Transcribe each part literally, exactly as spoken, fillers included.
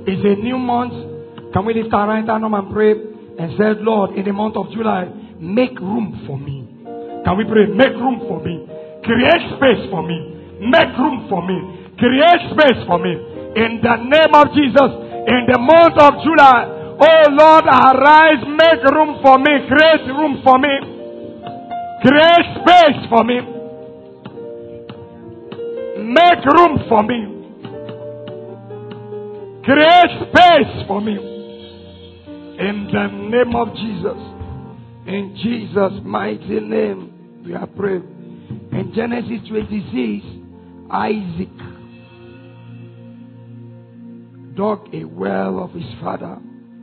It's a new month. Can we lift our right hand up and pray and say, Lord, in the month of July, make room for me. Can we pray? Make room for me. Create space for me. Make room for me. Create space for me. In the name of Jesus, in the month of July, oh Lord, arise, make room for me. Create room for me. Create space for me. Make room for me. Create space for me. In the name of Jesus. In Jesus' mighty name, we are praying. In Genesis twenty-six, Isaac dug a well of his father,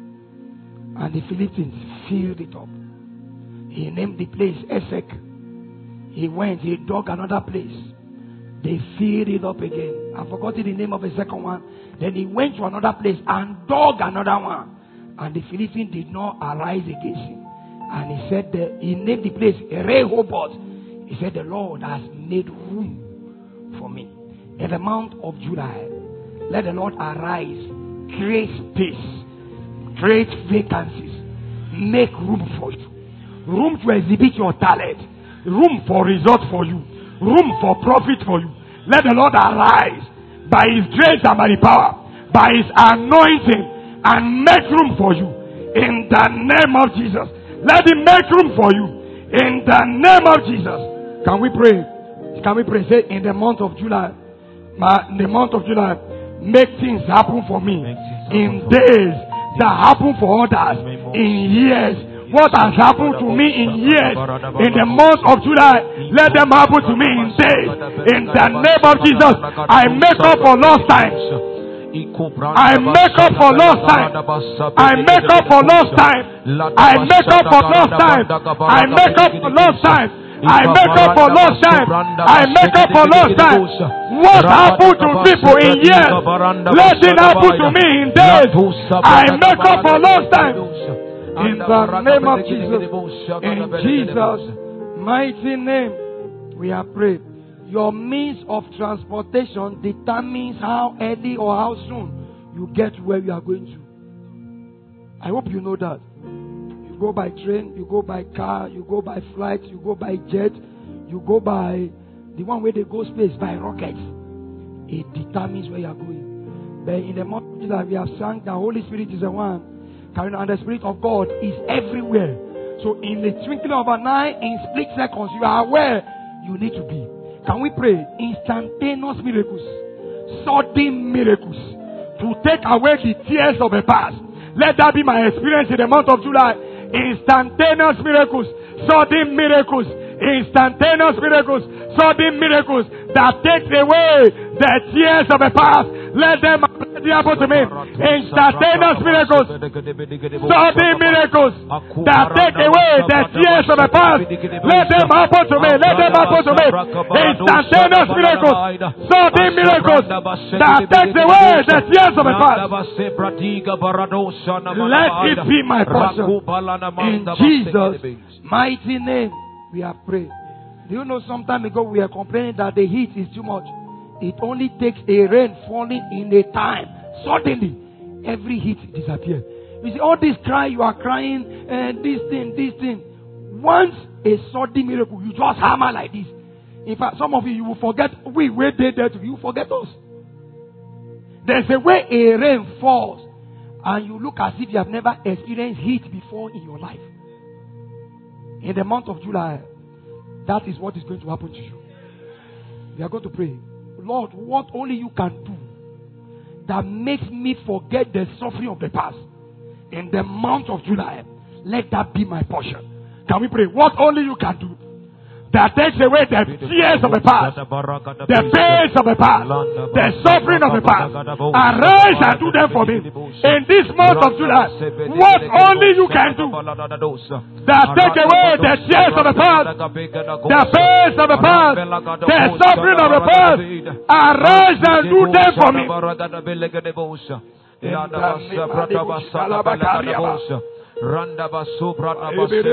and the Philistines filled it up. He named the place Esek. He went, he dug another place. They filled it up again. I forgot the name of the second one. Then he went to another place and dug another one. And the Philistines did not arise against him. And he said that he named the place Rehoboth. He said, the Lord has made room for me. In the month of July, let the Lord arise, create space, create vacancies, make room for you. Room to exhibit your talent. Room for result for you. Room for profit for you. Let the Lord arise by His grace and by His power, by His anointing, and make room for you. In the name of Jesus. Let Him make room for you. In the name of Jesus. Can we pray? Can we pray? Say, in the month of July, in the month of July, make things happen for me. In days that happen for others. In years. What has happened to me in years, in the month of July, let them happen to me in days. In the name of Jesus, I make up for lost time. I make up for lost time. I make up for lost time. I make up for lost time. I make up for lost time. I make up for lost time. I make up for lost time. What happened to people in years, let it happen to me in days. I make up for lost time. In the name of Jesus. In Jesus' mighty name, we are praying. Your means of transportation determines how early or how soon you get to where you are going to. I hope you know that. You go by train, you go by car, you go by flight, you go by jet, you go by the one where they go space, by rockets. It determines where you are going. But in the month of July, we have sung the Holy Spirit is the one. And the Spirit of God is everywhere. So in the twinkling of an eye, in split seconds, you are where you need to be. Can we pray? Instantaneous miracles, sudden miracles, to take away the tears of the past. Let that be my experience in the month of July. Instantaneous miracles, sudden miracles, instantaneous miracles, sudden miracles that take away the tears of the past. Let them happen to me. Instantaneous miracles, sudden miracles that take away the tears of the past. Let them happen to me. Let them happen to me. Instantaneous miracles, sudden miracles that take away the tears of the past. Let it be my portion. In Jesus' mighty name, we have prayed. Do you know, some time ago we were complaining that the heat is too much. It only takes a rain falling in a time. Suddenly, every heat disappears. You see, all this cry you are crying, and this thing, this thing. Once a sudden miracle, you just hammer like this. In fact, some of you, you will forget, we waited there to you forget us. There's a way a rain falls, and you look as if you have never experienced heat before in your life. In the month of July, that is what is going to happen to you. We are going to pray. Lord, what only you can do that makes me forget the suffering of the past. In the month of July, let that be my portion. Can we pray? What only you can do that takes away the tears of the past, the pains of the past, the suffering of the past. Arise and do them for me. In this month of July, what only you can do that take away the tears of the past, the pains of the past, the suffering of the past. Arise and do them for me. In the name of Randa basu brada basu.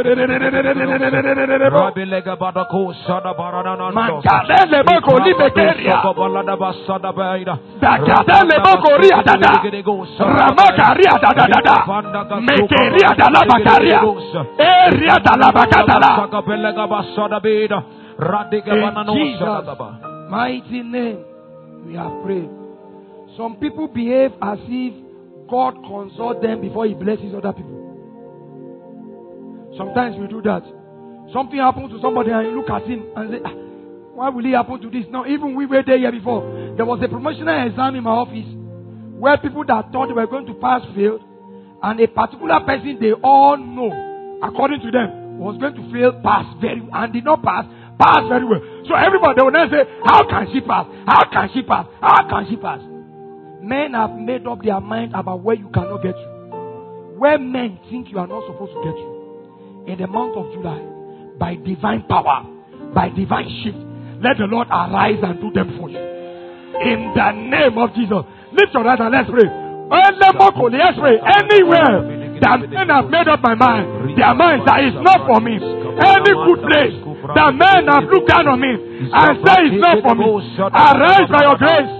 Rabilega badako shada barana. Mankadele boko libekeria. Balada basada baida. Dakadele boko ria dada. Ramakaria dada dada. Mekeria dala bakaria. Eria dala bakatala. Sakabelega basada baida. Radiga banano shada ba. Mighty name, we are praying. Some people behave as if God consults them before He blesses other people. Sometimes we do that. Something happens to somebody and you look at him and say, ah, why will it happen to this? Now, even we were there here before. There was a promotional exam in my office where people that thought they were going to pass failed, and a particular person they all know, according to them, was going to fail, pass very well, and did not pass, pass very well. So everybody, they will then say, how can she pass? How can she pass? How can she pass? Men have made up their mind about where you cannot get to. Where men think you are not supposed to get to. In the month of July, by divine power, by divine shift, let the Lord arise and do them for you. In the name of Jesus. Lift your right and let's pray. Let's pray. Anywhere that men have made up my mind, their minds that is not for me. Any good place that men have looked down on me and say it's not for me. Arise by your grace.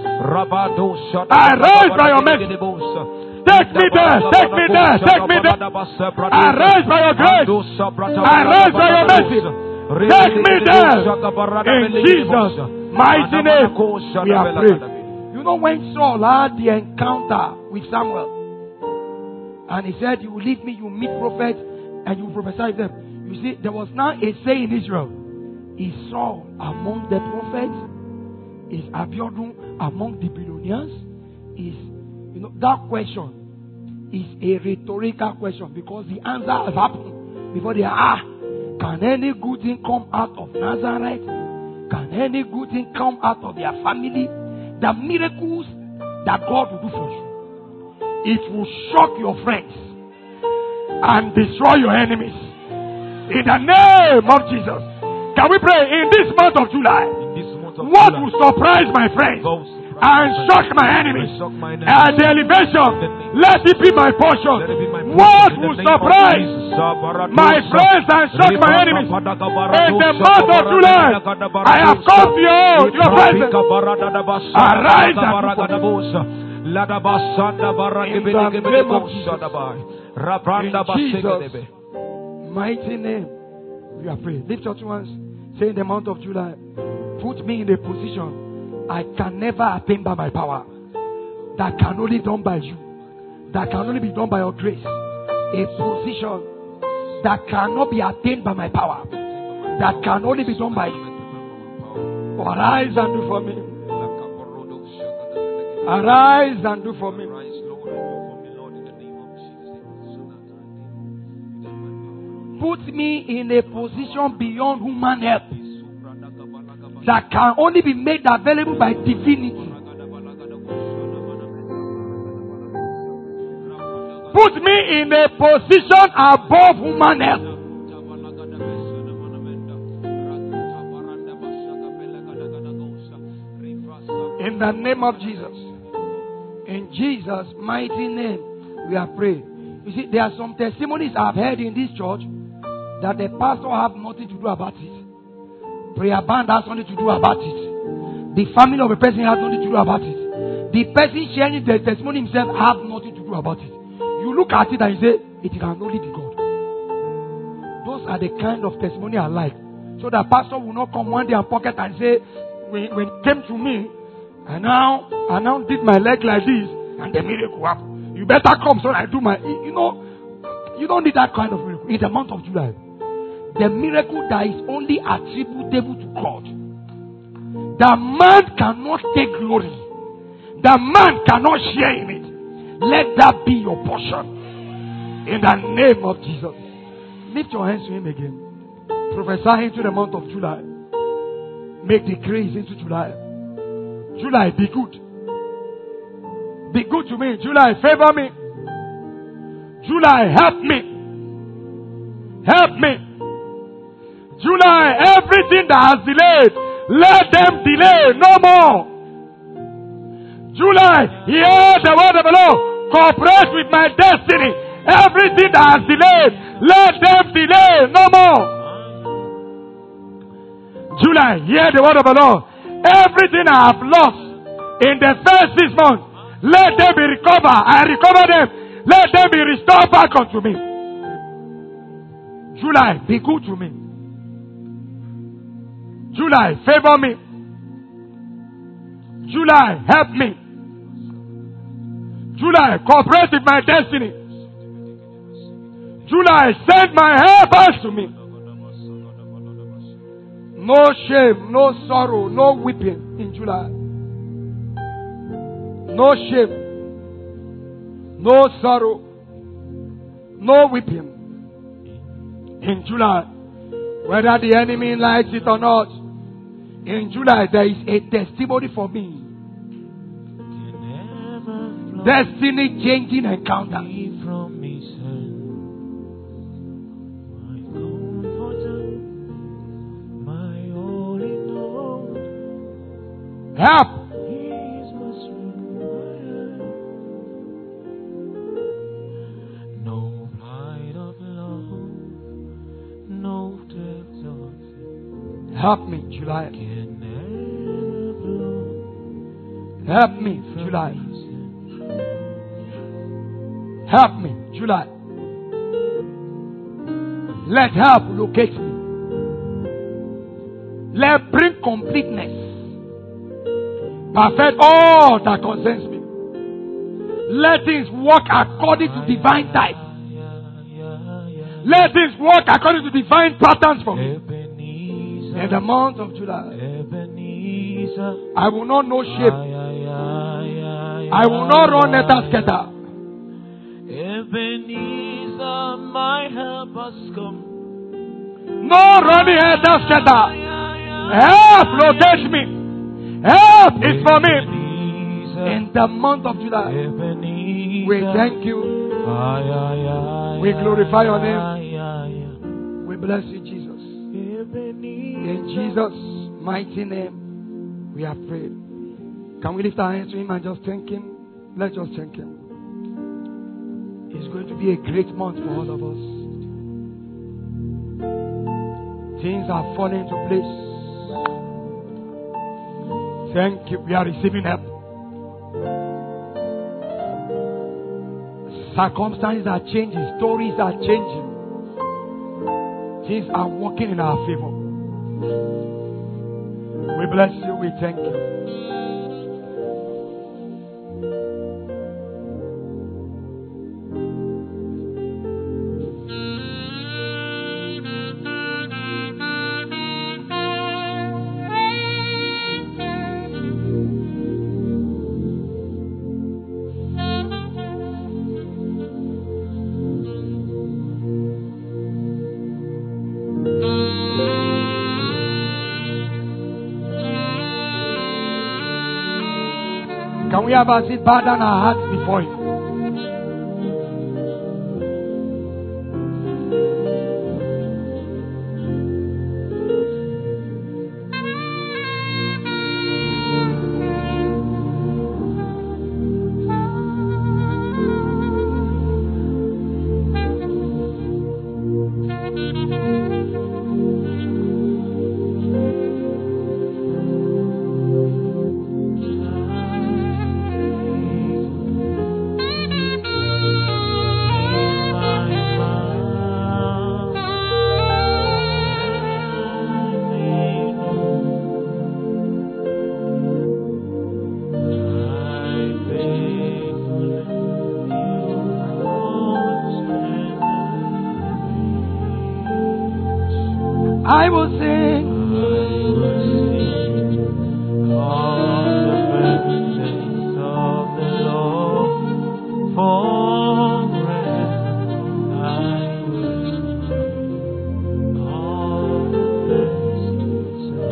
Arise by your mercy. Take me there, take me there, take me there. Arise by your grace. Arise by your mercy. Take me there. In Jesus' mighty name, we are praying. You know when Saul had the encounter with Samuel, and he said, you will leave me, you will meet prophets, and you will prophesy to them. You see, there was now a saying in Israel. Is Saul among the prophets? Is Abiodun among the billionaires? Is, you know, that question is a rhetorical question because the answer has happened before they are, ah, can any good thing come out of Nazareth? Can any good thing come out of their family? The miracles that God will do for you, it will shock your friends and destroy your enemies. In the name of Jesus. Can we pray in this month of July? What will surprise my friends and shock my enemies? And the elevation, let it be my portion. What will surprise my friends and shock my enemies? In the month of July, I have come to you, your presence. Arise and in Jesus' mighty name, we are praying. Lift your two hands. Say in the month of July, put me in a position I can never attain by my power. That can only be done by you. That can only be done by your grace. A position that cannot be attained by my power. That can only be done by you. Arise and do for me. Arise and do for me. Put me in a position beyond human help that can only be made available by divinity. Put me in a position above human help. In the name of Jesus. In Jesus' mighty name, we are praying. You see, there are some testimonies I've heard in this church that the pastor have nothing to do about it. Prayer band has nothing to do about it. The family of a person has nothing to do about it. The person sharing the testimony himself have nothing to do about it. You look at it and you say, it can only be God. Those are the kind of testimony I like. So the pastor will not come one day and pocket and say, when, when it came to me, and now I now did my leg like this, and the miracle happened. You better come so I do my, you know, you don't need that kind of miracle. In the month of July, the miracle that is only attributable to God, the man cannot take glory, the man cannot share in it. Let that be your portion. In the name of Jesus. Lift your hands to him again. Prophesy into the month of July. Make decrees into July. July, be good. Be good to me. July, favor me. July, help me. Help me. July, everything that has delayed, let them delay no more. July, hear the word of the Lord. Cooperate with my destiny. Everything that has delayed, let them delay no more. July, hear the word of the Lord. Everything I have lost in the first six months, let them be recovered. I recover them. Let them be restored back unto me. July, be good to me. July, favor me. July, help me. July, cooperate with my destiny. July, send my helpers to me. No shame, no sorrow, no weeping in July. No shame, no sorrow, no weeping in July. Whether the enemy likes it or not, in July there is a testimony for me. Destiny changing encounter. Help. No pride of love, no depth of help me, July. Help me, July. Help me, July. Let help locate me. Let bring completeness. Perfect all that concerns me. Let things work according to divine type. Let things work according to divine patterns for me. In the month of July, I will not know shame. I will not run letter scatter. Ebenezer, my help has come. No running letter scatter. Help locate me. Help is for me. In the month of July, we thank you. We glorify your name. We bless you, Jesus. In Jesus' mighty name, we have prayed. Can we lift our hands to Him and just thank Him? Let's just thank Him. It's going to be a great month for all of us. Things are falling into place. Thank you. We are receiving help. Circumstances are changing. Stories are changing. Things are working in our favor. We bless you. We thank you. Can we have our seat, bow down our hearts before Him? I will sing. All the benefits of the Lord forever. I will sing all the benefits of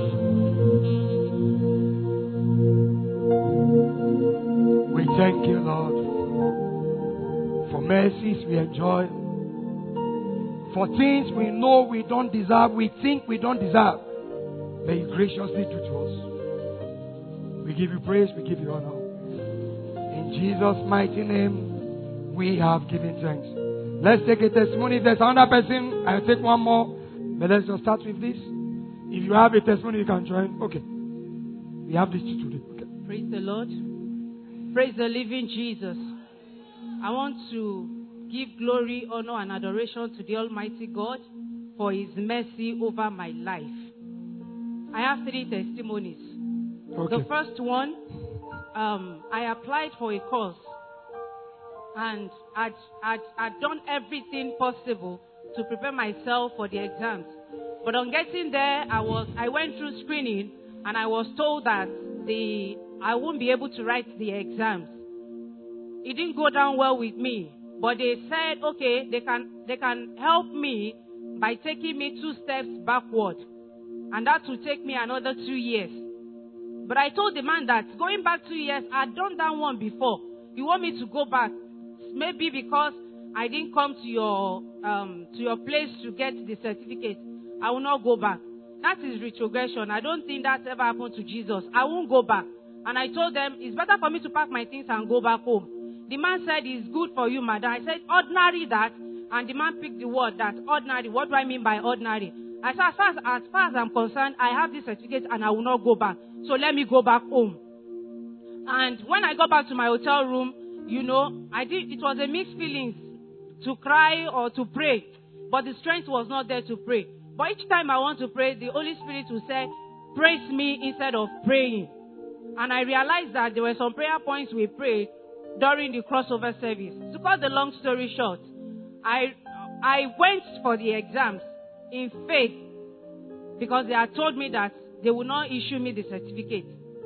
the Lord. We thank you, Lord, for mercies we enjoy. For things we know we don't deserve, we think we don't deserve, may you graciously do to us. We give you praise, we give you honor. In Jesus' mighty name, we have given thanks. Let's take a testimony. If there's another person, I'll take one more. But let's just start with this. If you have a testimony, you can join. Okay. We have this today. Okay. Praise the Lord. Praise the living Jesus. I want to give glory, honor, and adoration to the Almighty God for His mercy over my life. I have three testimonies. Okay. The first one, um, I applied for a course, and I'd, I'd, I'd done everything possible to prepare myself for the exams. But on getting there, I was I went through screening, and I was told that the I won't be able to write the exams. It didn't go down well with me, but they said, okay, they can they can help me by taking me two steps backward, and that will take me another two years. But I told the man that going back two years, I'd done that one before. You want me to go back? Maybe because I didn't come to your um, to your place to get the certificate, I will not go back. That is retrogression. I don't think that ever happened to Jesus. I won't go back. And I told them, it's better for me to pack my things and go back home. The man said, it's good for you, madam. I said, ordinary that. And the man picked the word that, ordinary. What do I mean by ordinary? I said, as far as, as far as I'm concerned, I have this certificate and I will not go back. So let me go back home. And when I got back to my hotel room, you know, I did. It was a mixed feelings to cry or to pray. But the strength was not there to pray. But each time I want to pray, the Holy Spirit will say, praise me instead of praying. And I realized that there were some prayer points we prayed during the crossover service. To cut the long story short, I I went for the exams in faith because they had told me that they would not issue me the certificate.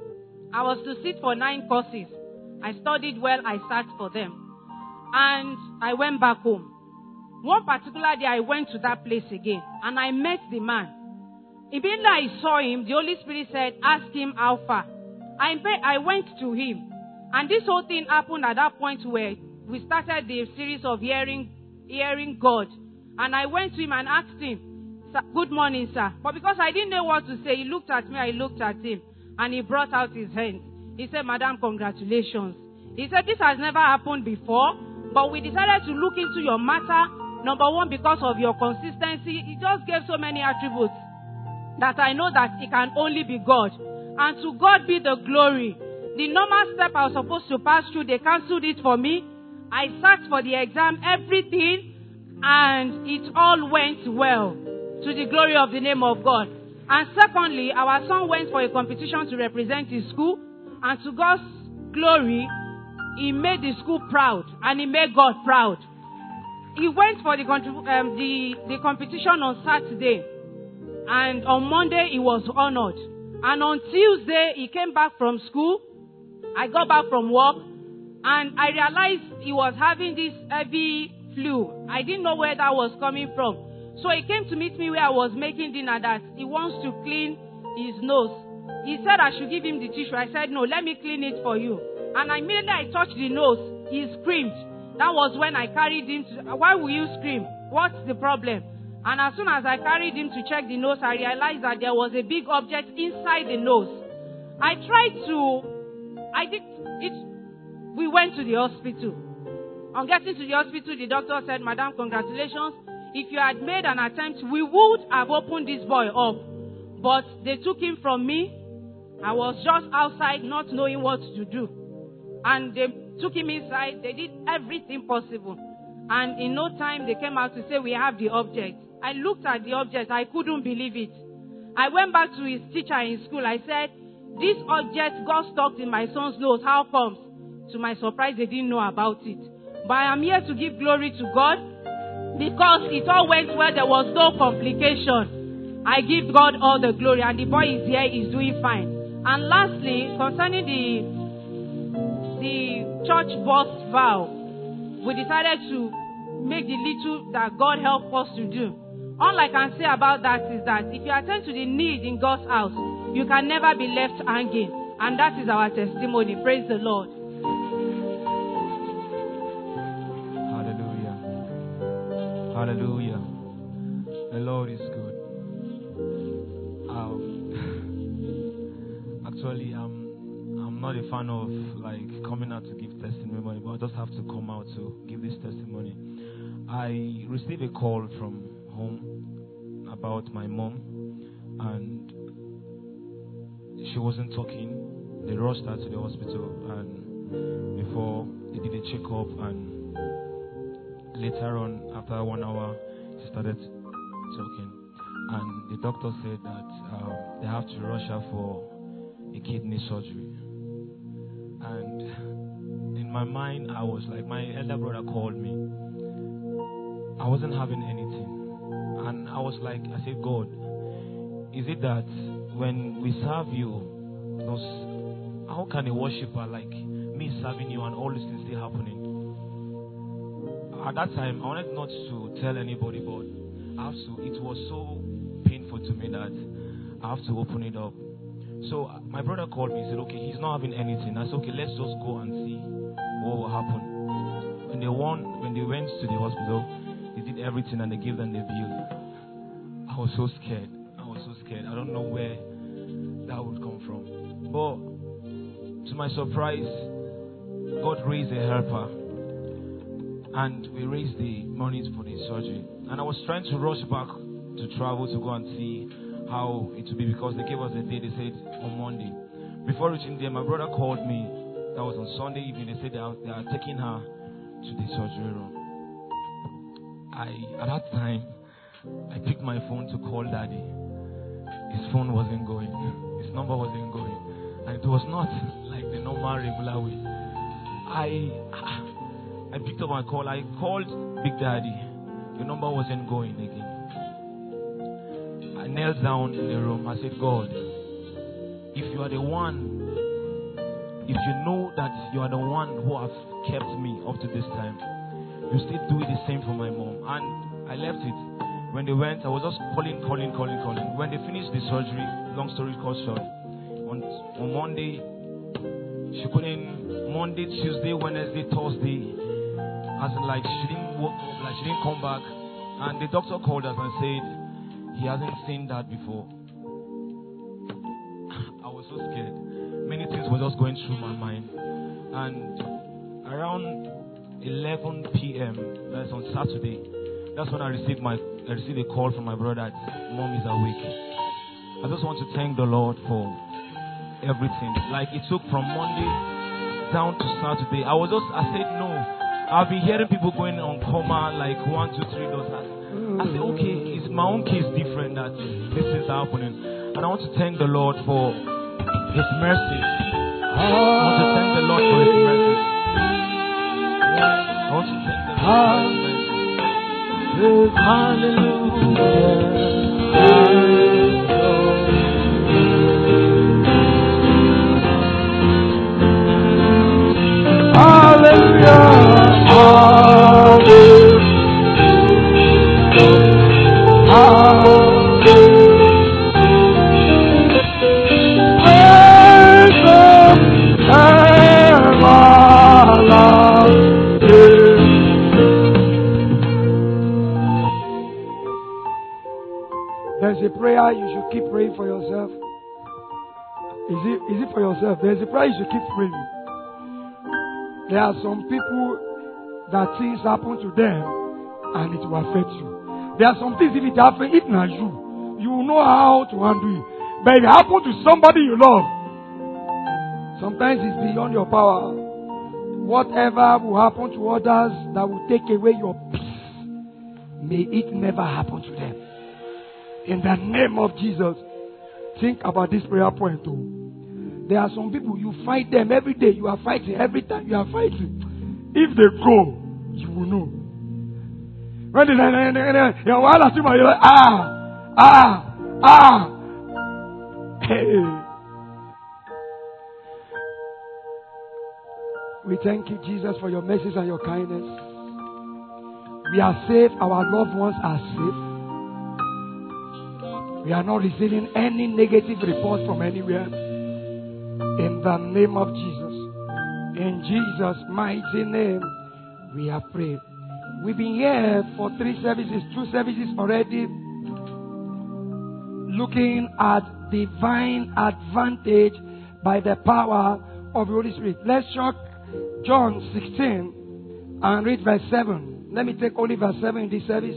I was to sit for nine courses. I studied well, I sat for them. And I went back home. One particular day, I went to that place again, and I met the man. Immediately I saw him, the Holy Spirit said, ask him how far. I, I went to him, and this whole thing happened at that point where we started the series of hearing, hearing God. And I went to him and asked him, good morning, sir. But because I didn't know what to say, he looked at me, I looked at him, and he brought out his hands. He said, madam, congratulations. He said, this has never happened before, but we decided to look into your matter. Number one, because of your consistency, he just gave so many attributes that I know that it can only be God. And to God be the glory. The normal step I was supposed to pass through, they cancelled it for me. I sat for the exam, everything, and it all went well. To the glory of the name of God. And secondly, our son went for a competition to represent his school. And to God's glory, he made the school proud. And he made God proud. He went for the, um, the, the competition on Saturday. And on Monday, he was honored. And on Tuesday, he came back from school. I got back from work. And I realized he was having this heavy flu. I didn't know where that was coming from. So he came to meet me where I was making dinner that he wants to clean his nose. He said I should give him the tissue. I said, no, let me clean it for you. And immediately I touched the nose. He screamed. That was when I carried him to, why will you scream? What's the problem? And as soon as I carried him to check the nose, I realized that there was a big object inside the nose. I tried to, I did, it, we went to the hospital. On getting to the hospital, the doctor said, madam, congratulations. If you had made an attempt, we would have opened this boy up. But they took him from me. I was just outside not knowing what to do. And they took him inside. They did everything possible. And in no time, they came out to say, we have the object. I looked at the object. I couldn't believe it. I went back to his teacher in school. I said, this object got stuck in my son's nose. How comes? To my surprise, they didn't know about it. But I am here to give glory to God because it all went well. There was no complication. I give God all the glory. And the boy is here. He's doing fine. And lastly, concerning the the church boss vow, we decided to make the little that God helped us to do. All I can say about that is that if you attend to the need in God's house, you can never be left hanging. And that is our testimony. Praise the Lord. Hallelujah. Hallelujah. The Lord is good. Um, actually, I'm, I'm not a fan of like coming out to give testimony, but I just have to come out to give this testimony. I received a call from home about my mom, and she wasn't talking. They rushed her to the hospital, and before they did a checkup, and later on, after one hour, she started talking. And the doctor said that um, they have to rush her for a kidney surgery. And in my mind, I was like, my elder brother called me. I wasn't having anything. And I was like, I said, God, is it that when we serve you, those, how can a worshiper like me serving you and all these things still happening? At that time, I wanted not to tell anybody, but I have to, it was so painful to me that I have to open it up. So uh, my brother called me and said, okay, he's not having anything. I said, okay, let's just go and see what will happen. When they won, when they went to the hospital, they did everything and they gave them the bill. I was so scared. I was so scared. I don't know where that would come from. But to my surprise, God raised a helper. And we raised the monies for the surgery. And I was trying to rush back to travel to go and see how it would be, because they gave us a day. They said on Monday. Before reaching there, my brother called me. That was on Sunday evening. They said they are, they are taking her to the surgery room. I, at that time, I picked my phone to call Daddy. His phone wasn't going. His number wasn't going. And it was not like the normal, regular way. I... I picked up my call. I called Big Daddy. The number wasn't going again. I knelt down in the room. I said, God, if you are the one, if you know that you are the one who has kept me up to this time, you still do the same for my mom. And I left it. When they went, I was just calling, calling, calling, calling. When they finished the surgery, long story short, on, on Monday, she couldn't, Monday, Tuesday, Wednesday, Thursday, as in like she didn't work, like she didn't come back, and the doctor called us and said he hasn't seen that before. I was so scared. Many things were just going through my mind, and around eleven p.m. that's on Saturday, that's when I received my I received a call from my brother that mom is awake. I just want to thank the Lord for everything. Like it took from Monday down to Saturday. I was just I said no. I've been hearing people going on coma like one, two, three doors. I said, okay, it's my own case different that this is happening. And I want to thank the Lord for His mercy. I want to thank the Lord for His mercy. I want to thank the Lord for His mercy. Hallelujah. Hallelujah. There's a prayer you should keep praying for yourself. Is it, is it for yourself? There's a prayer you should keep praying. There are some people that things happen to them and it will affect you. There are some things, if it happens, it not you. You will know how to handle it. But if it happens to somebody you love, sometimes it's beyond your power. Whatever will happen to others that will take away your peace, may it never happen to them. In the name of Jesus, think about this prayer point too. There are some people, you fight them every day. You are fighting every time. You are fighting. If they go, you will know. When they say, you're like, ah, ah, ah. Hey. We thank you, Jesus, for your mercies and your kindness. We are safe. Our loved ones are safe. We are not receiving any negative reports from anywhere. In the name of Jesus. In Jesus' mighty name, we have prayed. We've been here for three services, two services already, looking at divine advantage by the power of the Holy Spirit. Let's check John sixteen and read verse seven. Let me take only verse seven in this service.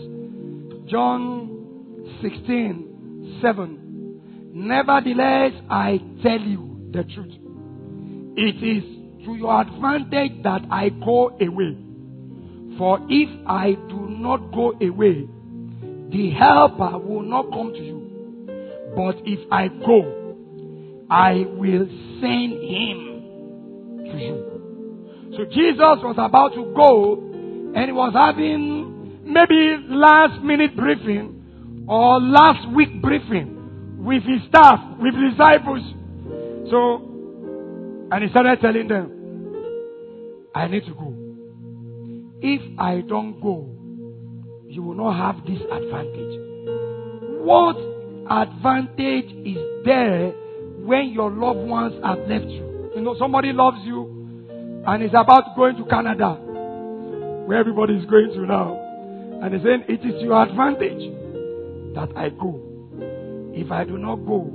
John sixteen, seven. Nevertheless, I tell you the truth. It is to your advantage that I go away. For if I do not go away, the helper will not come to you. But if I go, I will send him to you. So Jesus was about to go, and he was having maybe last minute briefing or last week briefing with his staff, with his disciples. So, and he started telling them, I need to go. If I don't go, you will not have this advantage. What advantage is there when your loved ones have left you? You know, somebody loves you and is about going to Canada, where everybody is going to now. And he's saying, it is your advantage that I go. If I do not go,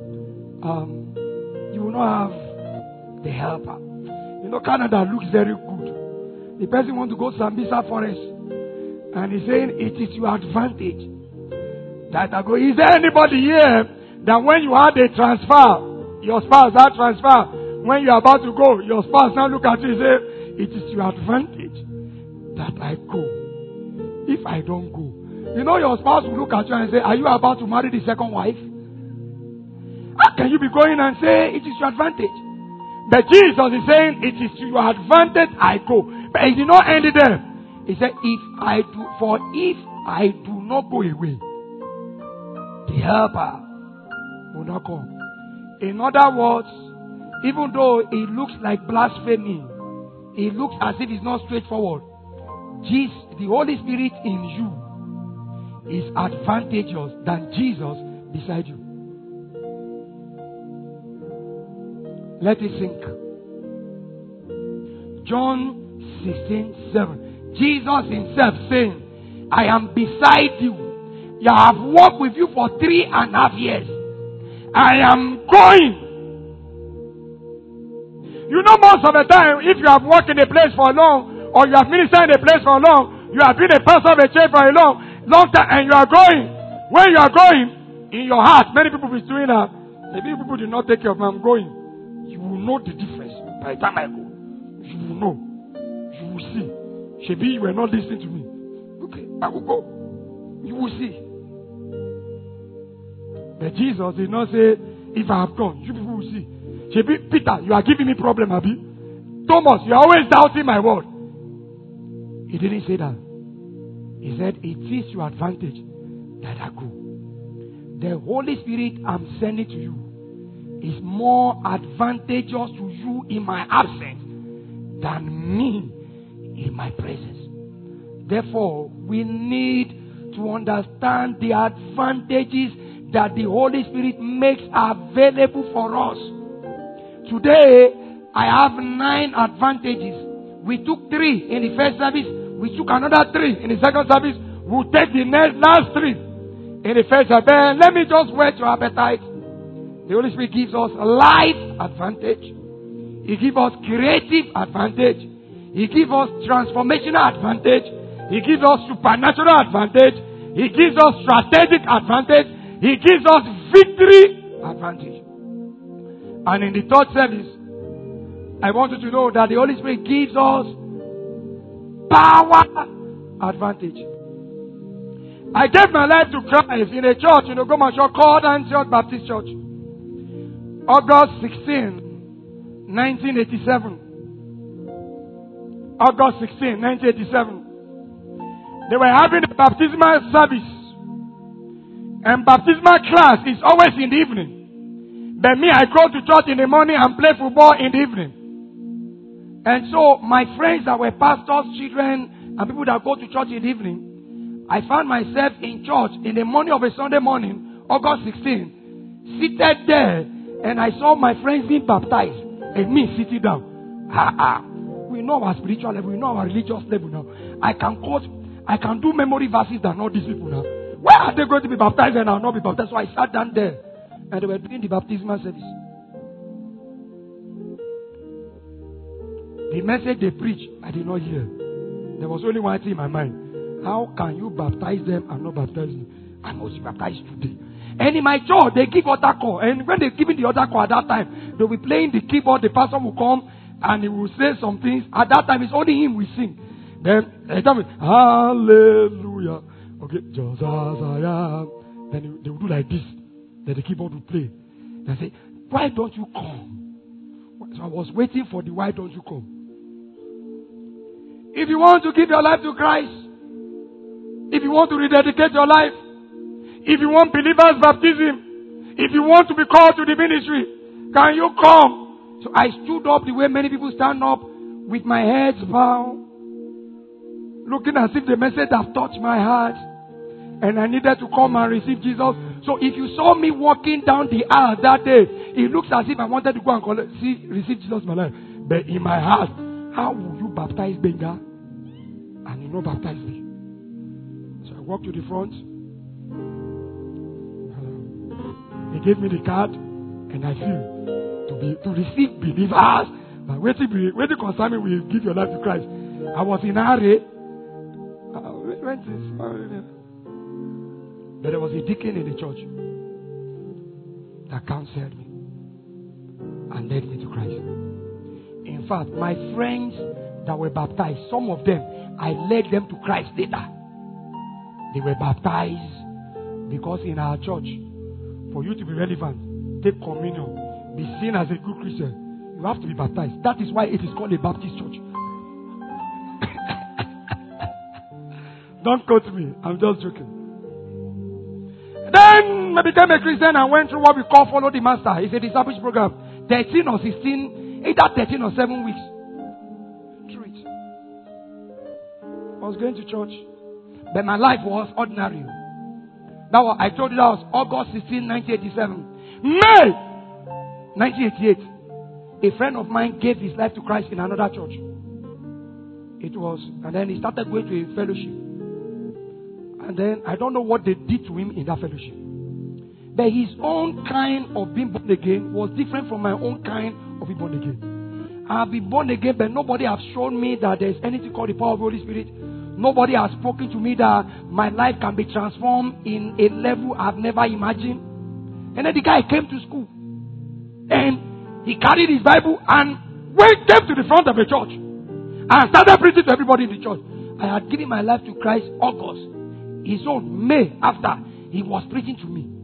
um, you will not have the helper. You know, Canada looks very good. The person wants to go to Sambisa Forest. And he's saying, it is your advantage that I go. Is there anybody here that when you had a transfer, your spouse had transfer, when you're about to go, your spouse now look at you and say, it is your advantage that I go. If I don't go, you know your spouse will look at you and say, are you about to marry the second wife? How can you be going and say, it is your advantage? But Jesus is saying, it is to your advantage I go. But he did not end it there. He said, if I do, for if I do not go away, the helper will not come. In other words, even though it looks like blasphemy, it looks as if it's not straightforward, Jesus, the Holy Spirit in you is advantageous than Jesus beside you. Let it sink. John sixteen, seven. Jesus himself saying, I am beside you. I have walked with you for three and a half years. I am going. You know, most of the time, if you have worked in a place for long, or you have ministered in a place for long, you have been a pastor of a church for a long, long time, and you are going. When you are going, in your heart, many people will be doing that. Maybe people do not take care of me, I'm going. You will know the difference. By the time I go, you will know. You will see. Shebi, you were not listening to me. Okay, I will go. You will see. But Jesus did not say, if I have gone, you people will see. Shebi, Peter, you are giving me problem, Abi. Thomas, you are always doubting my word. He didn't say that. He said, it is your advantage that I go. The Holy Spirit I'm sending to you is more advantageous to you in my absence than me in my presence. Therefore, we need to understand the advantages that the Holy Spirit makes available for us. Today, I have nine advantages. We took three in the first service. We took another three in the second service. We'll take the next last three in the first service. Let me just whet your appetite. The Holy Spirit gives us life advantage. He gives us creative advantage. He gives us transformational advantage. He gives us supernatural advantage. He gives us strategic advantage. He gives us victory advantage. And in the third service, I want you to know that the Holy Spirit gives us power advantage. I gave my life to Christ in a church in Ogomasho called Antioch Baptist Church. August sixteenth, nineteen eighty-seven. August sixteenth, nineteen eighty-seven. They were having a baptismal service. And baptismal class is always in the evening. But me, I go to church in the morning and play football in the evening. And so my friends that were pastors, children, and people that go to church in the evening, I found myself in church in the morning of a Sunday morning, August sixteenth, seated there. And I saw my friends being baptized and me sitting down. Ah, ah. We know our spiritual level. We know our religious level now. I can quote, I can do memory verses than all these people now. Where are they going to be baptized and I will not be baptized? So I sat down there and they were doing the baptismal service. The message they preach, I did not hear. There was only one thing in my mind. How can you baptize them and not baptize me? I must be baptized today. And in my church, they give altar call. And when they're giving the altar call at that time, they'll be playing the keyboard. The pastor will come and he will say some things. At that time, it's only him we sing. Then they tell me, hallelujah. Okay, just as I am. Then they will do like this. Then the keyboard will play. They say, why don't you come? So I was waiting for the why don't you come. If you want to give your life to Christ, if you want to rededicate your life, if you want believers' baptism, if you want to be called to the ministry, can you come? So I stood up the way many people stand up, with my head bowed, looking as if the message have touched my heart, and I needed to come and receive Jesus. So if you saw me walking down the aisle that day, it looks as if I wanted to go and collect, see, receive Jesus in my life. But in my heart, how will you baptize Benga and you not baptize me? So I walked to the front. He gave me the card, and I feel to be to receive believers. But wait till wait till concern me will give your life to Christ. I was in a hurry. Uh, went this, but there was a deacon in the church that counseled me and led me to Christ. In fact, my friends that were baptized, some of them, I led them to Christ later. They were baptized because in our church, for you to be relevant, take communion, be seen as a good Christian, you have to be baptized. That is why it is called a Baptist church. Don't quote me. I'm just joking. Then I became a Christian and went through what we call Follow the Master. It's a discipleship program. thirteen or sixteen, either thirteen or seven weeks. Through it. I was going to church. But my life was ordinary. That was, I told you that was August sixteenth, nineteen eighty-seven. May nineteen eighty-eight. A friend of mine gave his life to Christ in another church. It was, and then he started going to a fellowship. And then I don't know what they did to him in that fellowship. But his own kind of being born again was different from my own kind of being born again. I've been born again, but nobody has shown me that there's anything called the power of the Holy Spirit. Nobody has spoken to me that my life can be transformed in a level I've never imagined. And then the guy came to school. And he carried his Bible and went came to the front of the church. And started preaching to everybody in the church. I had given my life to Christ August. His own May after he was preaching to me.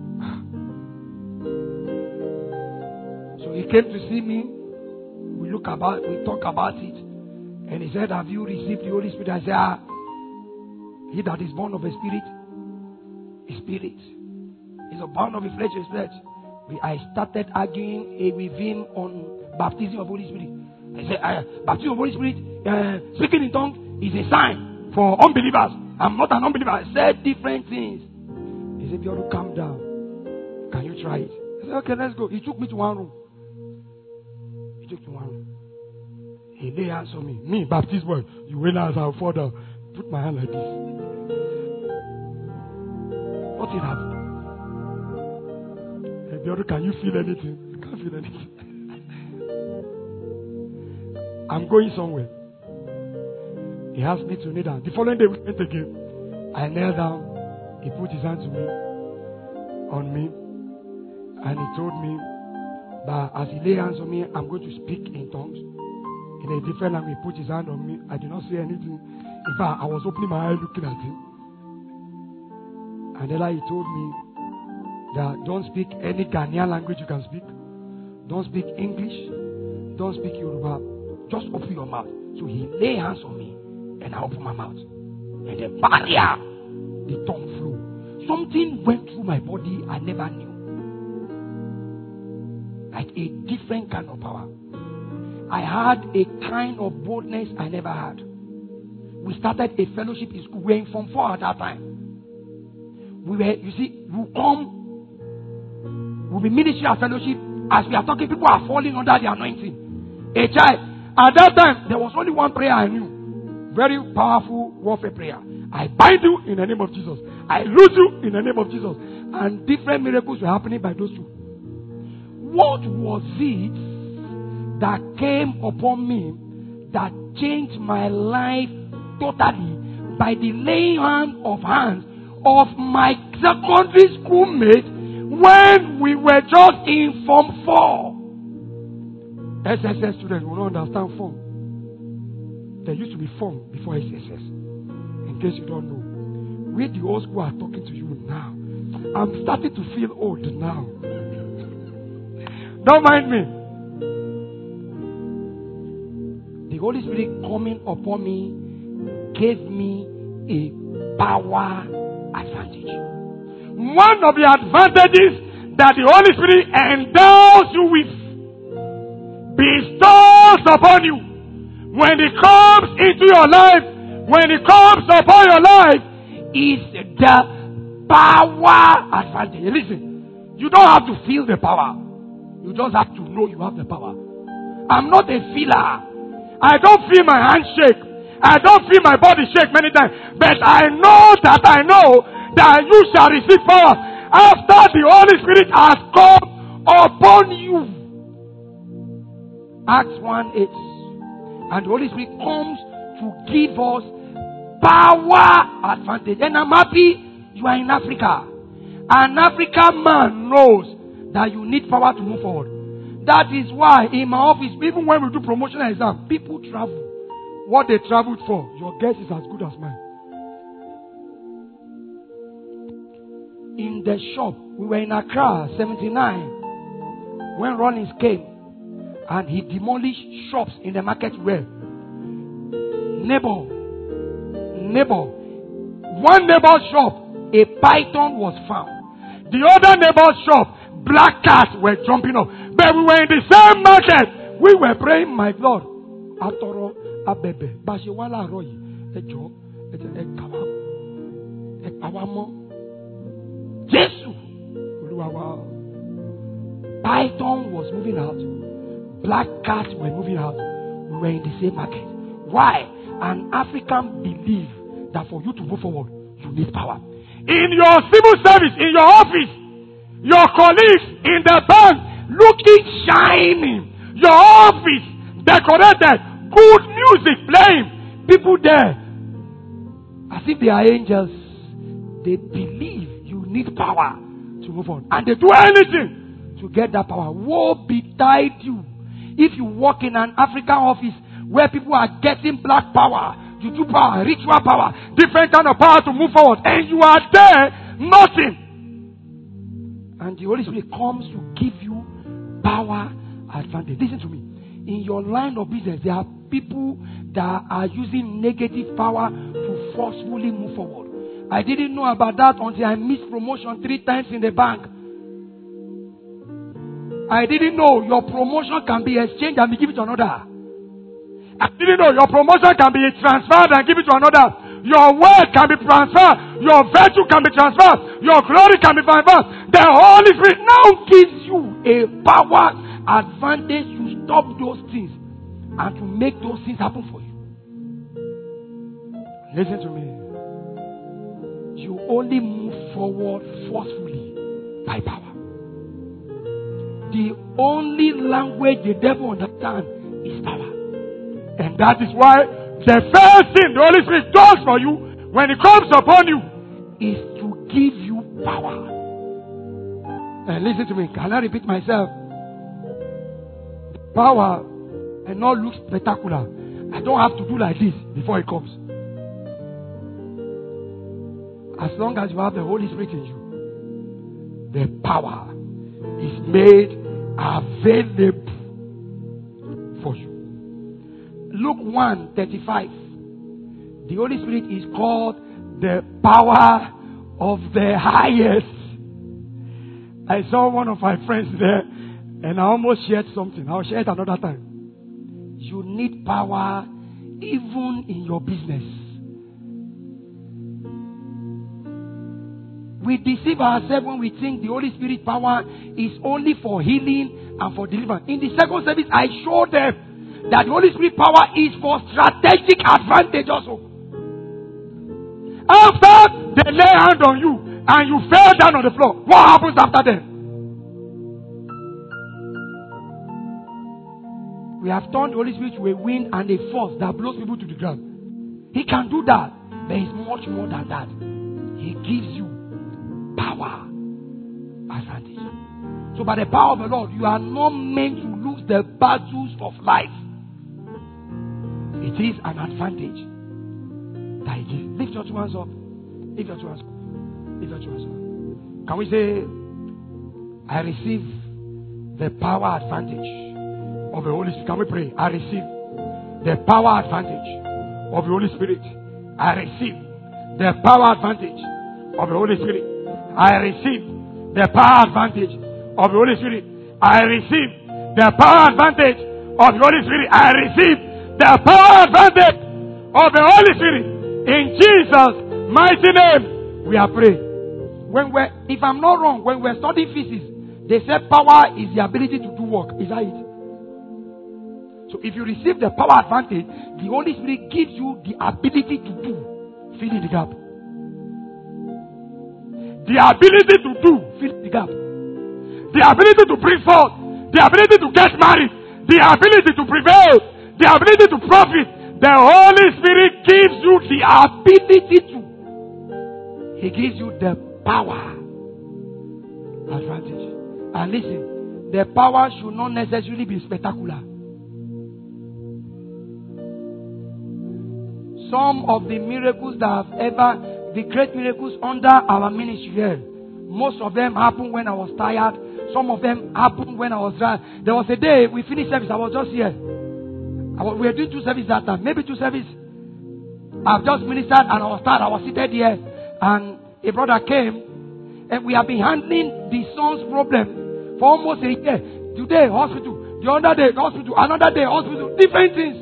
So he came to see me. We look about, we talk about it, and he said, "Have you received the Holy Spirit?" I said, "Ah, he that is born of a spirit, is spirit. He's a born of a flesh is flesh." We, I started arguing uh, with him on baptism of Holy Spirit. I said, uh, "Baptism of Holy Spirit, uh, speaking in tongues is a sign for unbelievers. I'm not an unbeliever." I said different things. He said, "You ought to calm down. Can you try it?" I said, "Okay, let's go." He took me to one room. He took me to one room. He laid hands on me. Me, Baptist boy. You went as I fall down. Put my hand like this. What did happen? Hey, the other, can you feel anything? I can't feel anything. I'm going somewhere. He asked me to kneel down. The following day we went again. I knelt down. He put his hand to me, on me, and he told me that as he lay hands on me, I'm going to speak in tongues. In a different language, he put his hand on me. I did not say anything. In fact, I was opening my eyes looking at him. And then he told me that don't speak any Ghanaian language you can speak. Don't speak English. Don't speak Yoruba. Just open your mouth. So he lay hands on me. And I opened my mouth. And the barrier, the tongue flew. Something went through my body I never knew. Like a different kind of power. I had a kind of boldness I never had. We started a fellowship in school. We were in Form four at that time. We were, you see, we come, we'll be ministry and fellowship. As we are talking, people are falling under the anointing. A child. At that time, there was only one prayer I knew. Very powerful warfare prayer. I bind you in the name of Jesus. I loose you in the name of Jesus. And different miracles were happening by those two. What was it that came upon me that changed my life totally by the laying on of hands of my secondary school mate when we were just in Form four. S S S students will not understand form. There used to be form before S S S. In case you don't know. We the old school are talking to you now. I'm starting to feel old now. Don't mind me. The Holy Spirit coming upon me gave me a power advantage. One of the advantages that the Holy Spirit endows you with, bestows upon you, when it comes into your life, when it comes upon your life, is the power advantage. Listen, you don't have to feel the power. You just have to know you have the power. I'm not a feeler. I don't feel my hand shake. I don't feel my body shake many times. But I know that I know that you shall receive power after the Holy Spirit has come upon you. Acts one eight. And the Holy Spirit comes to give us power advantage. And I'm happy you are in Africa. An African man knows that you need power to move forward. That is why in my office, even when we do promotional exam, people travel. What they traveled for, your guess is as good as mine. In the shop, we were in Accra, seventy-nine, when Rollins came and he demolished shops in the market where neighbor, neighbor, one neighbor's shop, a python was found. The other neighbor's shop, black cats were jumping up. But we were in the same market. We were praying, my Lord. Atoro abebe. Bashiwala roy. Ejo. Ekawa. Ekawamo. Jesus. Python was moving out. Black cats were moving out. We were in the same market. Why? An African believe that for you to move forward, you need power. In your civil service, in your office, your colleagues in the bank, looking shining. Your office decorated, good music playing. People there, as if they are angels. They believe you need power to move on. And they do anything to get that power. Woe betide you if you work in an African office where people are getting black power, juju power, ritual power, different kind of power to move forward. And you are there, nothing. And the Holy Spirit comes to give you power advantage. Listen to me. In your line of business, there are people that are using negative power to forcefully move forward. I didn't know about that until I missed promotion three times in the bank. I didn't know your promotion can be exchanged and be given to another. I didn't know your promotion can be transferred and given to another. Your word can be transferred. Your virtue can be transferred. Your glory can be transferred. The Holy Spirit now gives you a power advantage to stop those things and to make those things happen for you. Listen to me. You only move forward forcefully by power. The only language the devil understands is power. And that is why the first thing the Holy Spirit does for you when it comes upon you is to give you power. And listen to me, can I repeat myself? Power and not look spectacular. I don't have to do like this before it comes. As long as you have the Holy Spirit in you, the power is made available for you. Luke one thirty-five. The Holy Spirit is called the power of the highest. I saw one of my friends there and I almost shared something. I'll share it another time. You need power even in your business. We deceive ourselves when we think the Holy Spirit power is only for healing and for deliverance. In the second service, I showed them that the Holy Spirit power is for strategic advantage also. After they lay hand on you and you fell down on the floor, what happens after that? We have turned the Holy Spirit to a wind and a force that blows people to the ground. He can do that. But it's much more than that. He gives you power advantage. So by the power of the Lord, you are not meant to lose the battles of life. It is an advantage that He gives. Lift your two hands up. Lift your two hands up. Lift your two hands up. Can we say, I receive the power advantage of the Holy Spirit? Can we pray? I receive the power advantage of the Holy Spirit. I receive the power advantage of the Holy Spirit. I receive the power advantage of the Holy Spirit. I receive the power advantage of the Holy Spirit. I receive the power advantage of the Holy Spirit. In Jesus' mighty name, we are praying. When we're, if I'm not wrong, when we're studying physics, they said power is the ability to do work. Is that it? So if you receive the power advantage, the Holy Spirit gives you the ability to do. Fill in the gap. The ability to do. Fill in the gap. The ability to bring forth. The ability to get married. The ability to prevail. The ability to profit. The Holy Spirit gives you the ability to. He gives you the power advantage. And listen, the power should not necessarily be spectacular. Some of the miracles that have ever, the great miracles under our ministry here, most of them happened when I was tired. Some of them happened when I was dry. There was a day we finished service. I was just here. I was, we were doing two services that time, maybe two services. I've just ministered and I was tired. I was seated here, and a brother came, and we have been handling the son's problem for almost a year. Today, hospital. The other day, hospital. Another day, hospital. Different things.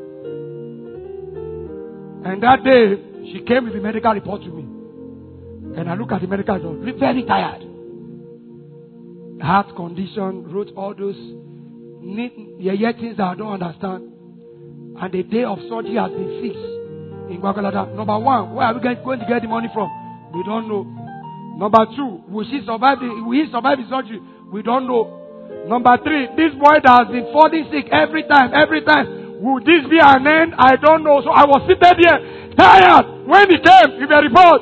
And that day, she came with a medical report to me. And I look at the medical report, very tired. Heart condition, wrote all those yeah, yeah, things that I don't understand. And the day of surgery has been fixed in Guagalada. Number one, where are we going to get the money from? We don't know. Number two, will she survive the, will he survive the surgery? We don't know. Number three, this boy that has been falling sick every time, every time. Will this be an end? I don't know. So I was seated here, tired, when he came with the report.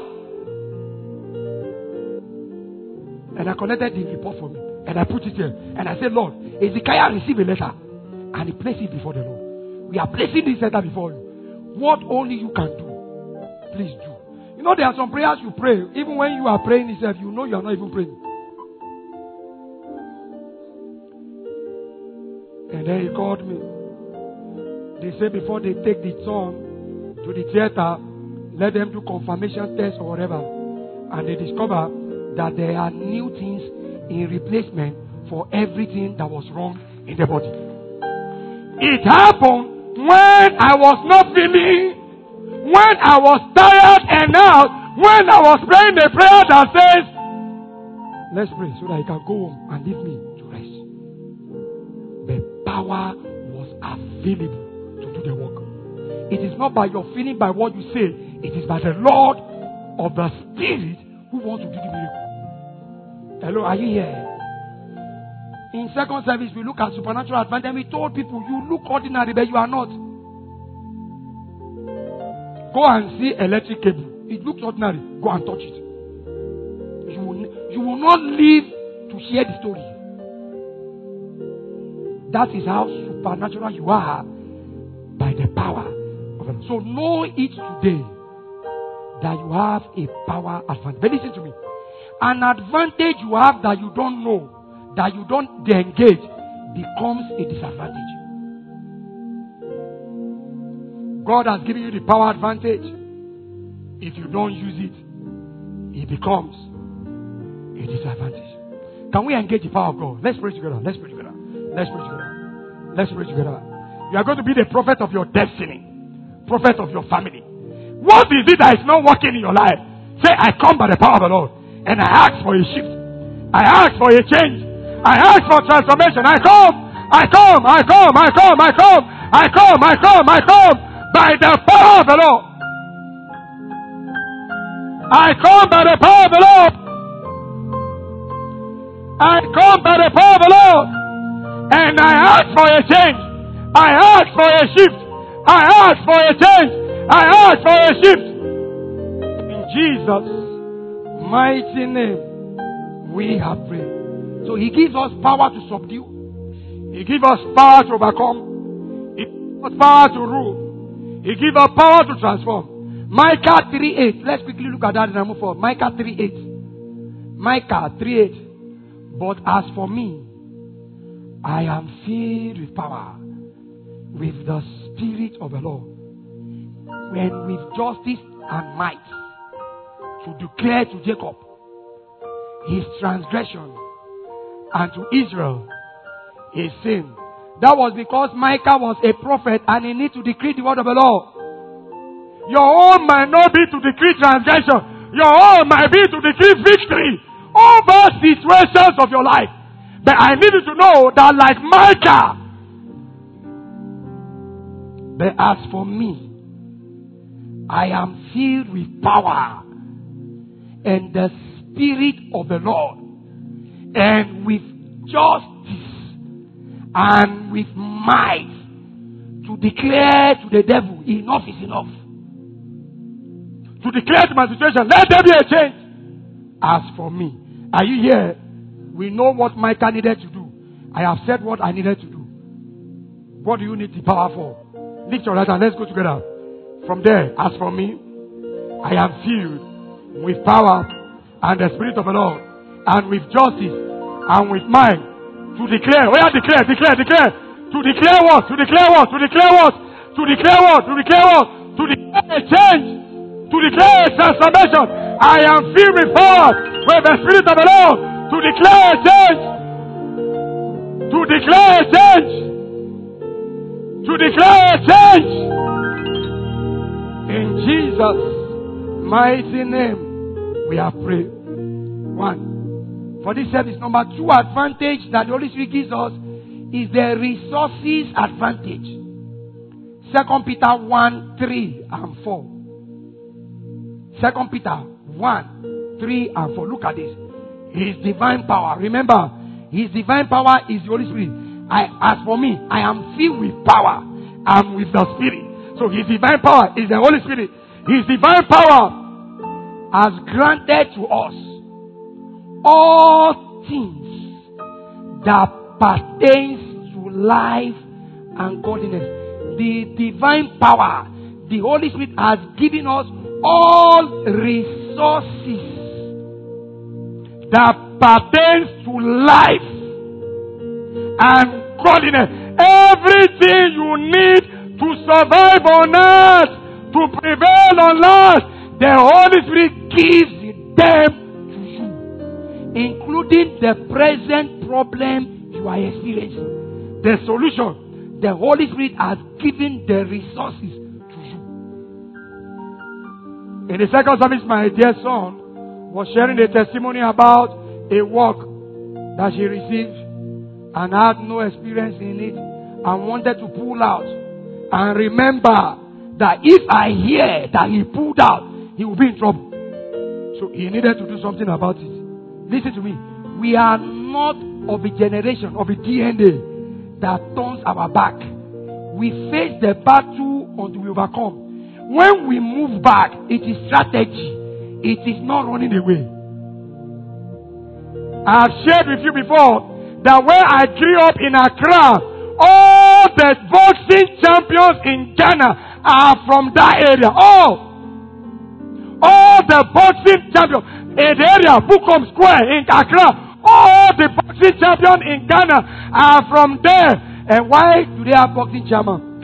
And I collected the report for me. And I put it here. And I said, Lord, Ezekiel received a letter. And he placed it before the Lord. We are placing this letter before you. What only you can do, please do. You know, there are some prayers you pray. Even when you are praying yourself, you know you are not even praying. And then he called me. They say before they take the son to the theater, let them do confirmation test or whatever. And they discover that there are new things in replacement for everything that was wrong in the body. It happened when I was not feeling, when I was tired and out, when I was praying a prayer that says, let's pray so that he can go home and leave me to rest. The power was available to do the work. It is not by your feeling, by what you say. It is by the Lord of the Spirit who wants to do the miracle. Hello, are you here? In second service, we look at supernatural advantage, and we told people, you look ordinary, but you are not. Go and see electric cable. It looks ordinary. Go and touch it. You will, you will not live to share the story. That is how supernatural you are by the power of God. So know it today that you have a power advantage. But listen to me. An advantage you have that you don't know, that you don't engage, becomes a disadvantage. God has given you the power advantage. If you don't use it, it becomes a disadvantage. Can we engage the power of God? Let's pray together. Let's pray together. Let's pray together. Let's pray together. You are going to be the prophet of your destiny, prophet of your family. What is it that is not working in your life? Say, I come by the power of the Lord, and I ask for a shift. I ask for a change. I ask for transformation. I come. I come. I come. I come. I come. I come. I come. I come by the power of the Lord. I come by the power of the Lord. I come by the power of the Lord. And I ask for a change. I ask for a shift. I ask for a change. I ask for a shift. In Jesus' mighty name, we have prayed. So he gives us power to subdue. He gives us power to overcome. He gives us power to rule. He gives us power to transform. Micah three eight. Let's quickly look at that and move forward. Micah three eight. Micah three eight. But as for me, I am filled with power, with the Spirit of the Lord, and with justice and might, to declare to Jacob his transgression, and to Israel his sin. That was because Micah was a prophet and he needed to decree the word of the Lord. Your own might not be to decree transgression. Your own might be to decree victory over situations of your life. But I need you to know that like Micah, but as for me, I am filled with power and the Spirit of the Lord, and with justice and with might, to declare to the devil, enough is enough. To declare to my situation, let there be a change. As for me, are you here? We know what Micah needed to do. I have said what I needed to do. What do you need the power for? Lift your right hand. Let's go together. From there, as for me, I am filled with power and the Spirit of the Lord, and with justice and with might, to declare. Oh yeah, declare, declare, declare. To declare what? To declare what? To declare what? To declare what? To declare what? To declare a change. To declare a transformation. I am filled with power with the Spirit of the Lord. To declare a change. To declare a change. To declare a change. In Jesus' mighty name, we have prayed. One. For this service, number two advantage that the Holy Spirit gives us is the resources advantage. Second Peter one, three and four. Second Peter one, three and four. Look at this. His divine power. Remember, His divine power is the Holy Spirit. I, as for me, I am filled with power. I'm with the Spirit. So His divine power is the Holy Spirit. His divine power has granted to us all things that pertains to life and godliness. The divine power, the Holy Spirit has given us all resources that pertains to life and godliness. Everything you need to survive on earth, to prevail on earth, the Holy Spirit gives them to you, including the present problem you are experiencing. The solution, the Holy Spirit has given the resources to you. In the second service, my dear son was sharing a testimony about a work that she received and had no experience in it and wanted to pull out. And remember that if I hear that he pulled out, he will be in trouble. So he needed to do something about it. Listen to me. We are not of a generation, of a D N A that turns our back. We face the battle until we overcome. When we move back, it is strategy. It is not running away. I have shared with you before that when I grew up in Accra, all the boxing champions in Ghana are from that area. All. All the boxing champions in the area, Bukom Square in Accra, all the boxing champions in Ghana are from there. And why do they have boxing champion?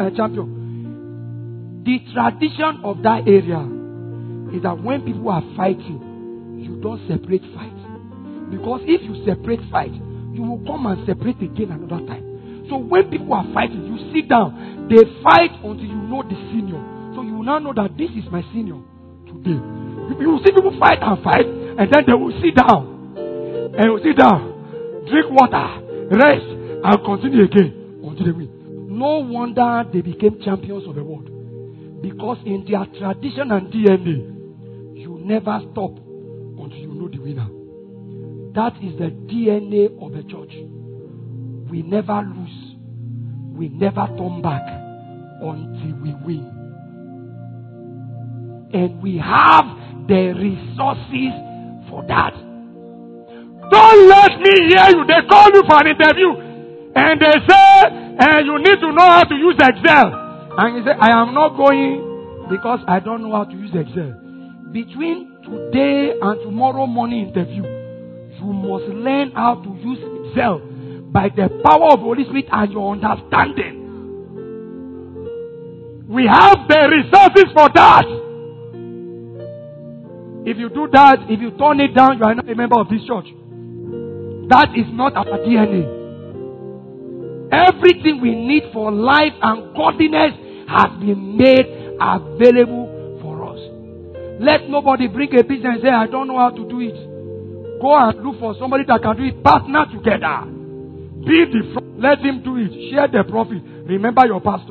The tradition of that area is that when people are fighting, you don't separate fight. Because if you separate fight, you will come and separate again another time. So when people are fighting, you sit down. They fight until you know the senior. So you will now know that this is my senior today. You will see people fight and fight, and then they will sit down. And will sit down, drink water, rest, and continue again until they win. No wonder they became champions of the world. Because in their tradition and D N A, you never stop until you know the winner. That is the D N A of the church. We never lose. we never turn back until we win. And we have the resources for that. Don't let me hear you. They call you for an interview and they say, eh, you need to know how to use Excel. And you say, I am not going because I don't know how to use Excel. Between today and tomorrow morning interview, you must learn how to use Excel by the power of the Holy Spirit and your understanding. We have the resources for that. If you do that, if you turn it down, you are not a member of this church. That is not our D N A. Everything we need for life and godliness has been made available for us. Let nobody bring a business and say, I don't know how to do it. Go and look for somebody that can do it. Partner together. Be the front. Let him do it. Share the profit. Remember your pastor.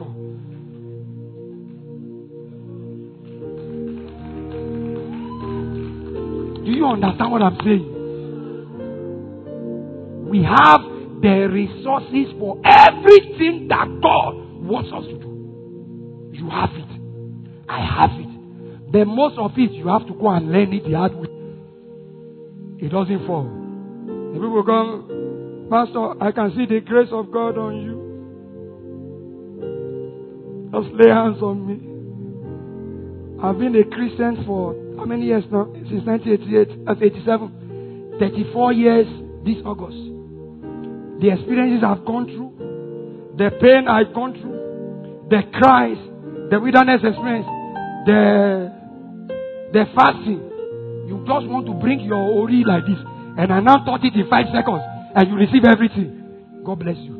Do you understand what I'm saying? We have the resources for everything that God wants us to do. You have it. I have it. But most of it, you have to go and learn it the hard way. It doesn't fall. The people come, Pastor, I can see the grace of God on you. Just lay hands on me. I've been a Christian for how many years now? Since nineteen eighty-eight, eighty-seven. thirty-four years this August. The experiences I've gone through, the pain I've gone through, the cries, the wilderness experience, the the fasting. You just want to bring your ori like this, and I now taught it in five seconds, and you receive everything. God bless you.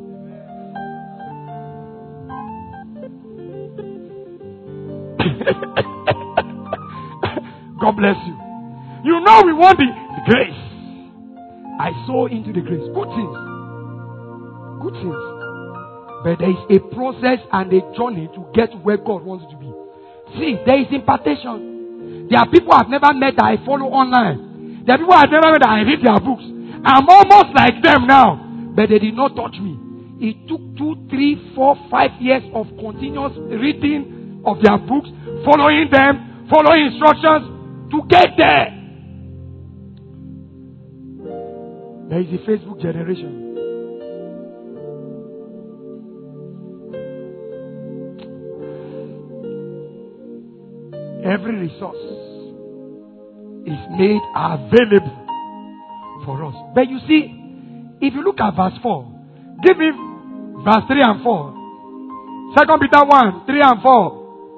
God bless you. You know we want the, the grace. I sow into the grace. Good things. Good things. But there is a process and a journey to get where God wants you to be. See, there is impartation. There are people I've never met that I follow online. There are people I've never met that I read their books. I'm almost like them now. But they did not touch me. It took two, three, four, five years of continuous reading of their books, following them, following instructions to get there. There is a Facebook generation. Every resource is made available for us. But you see, if you look at verse four, give me verse three and four. Second Peter one, three and four.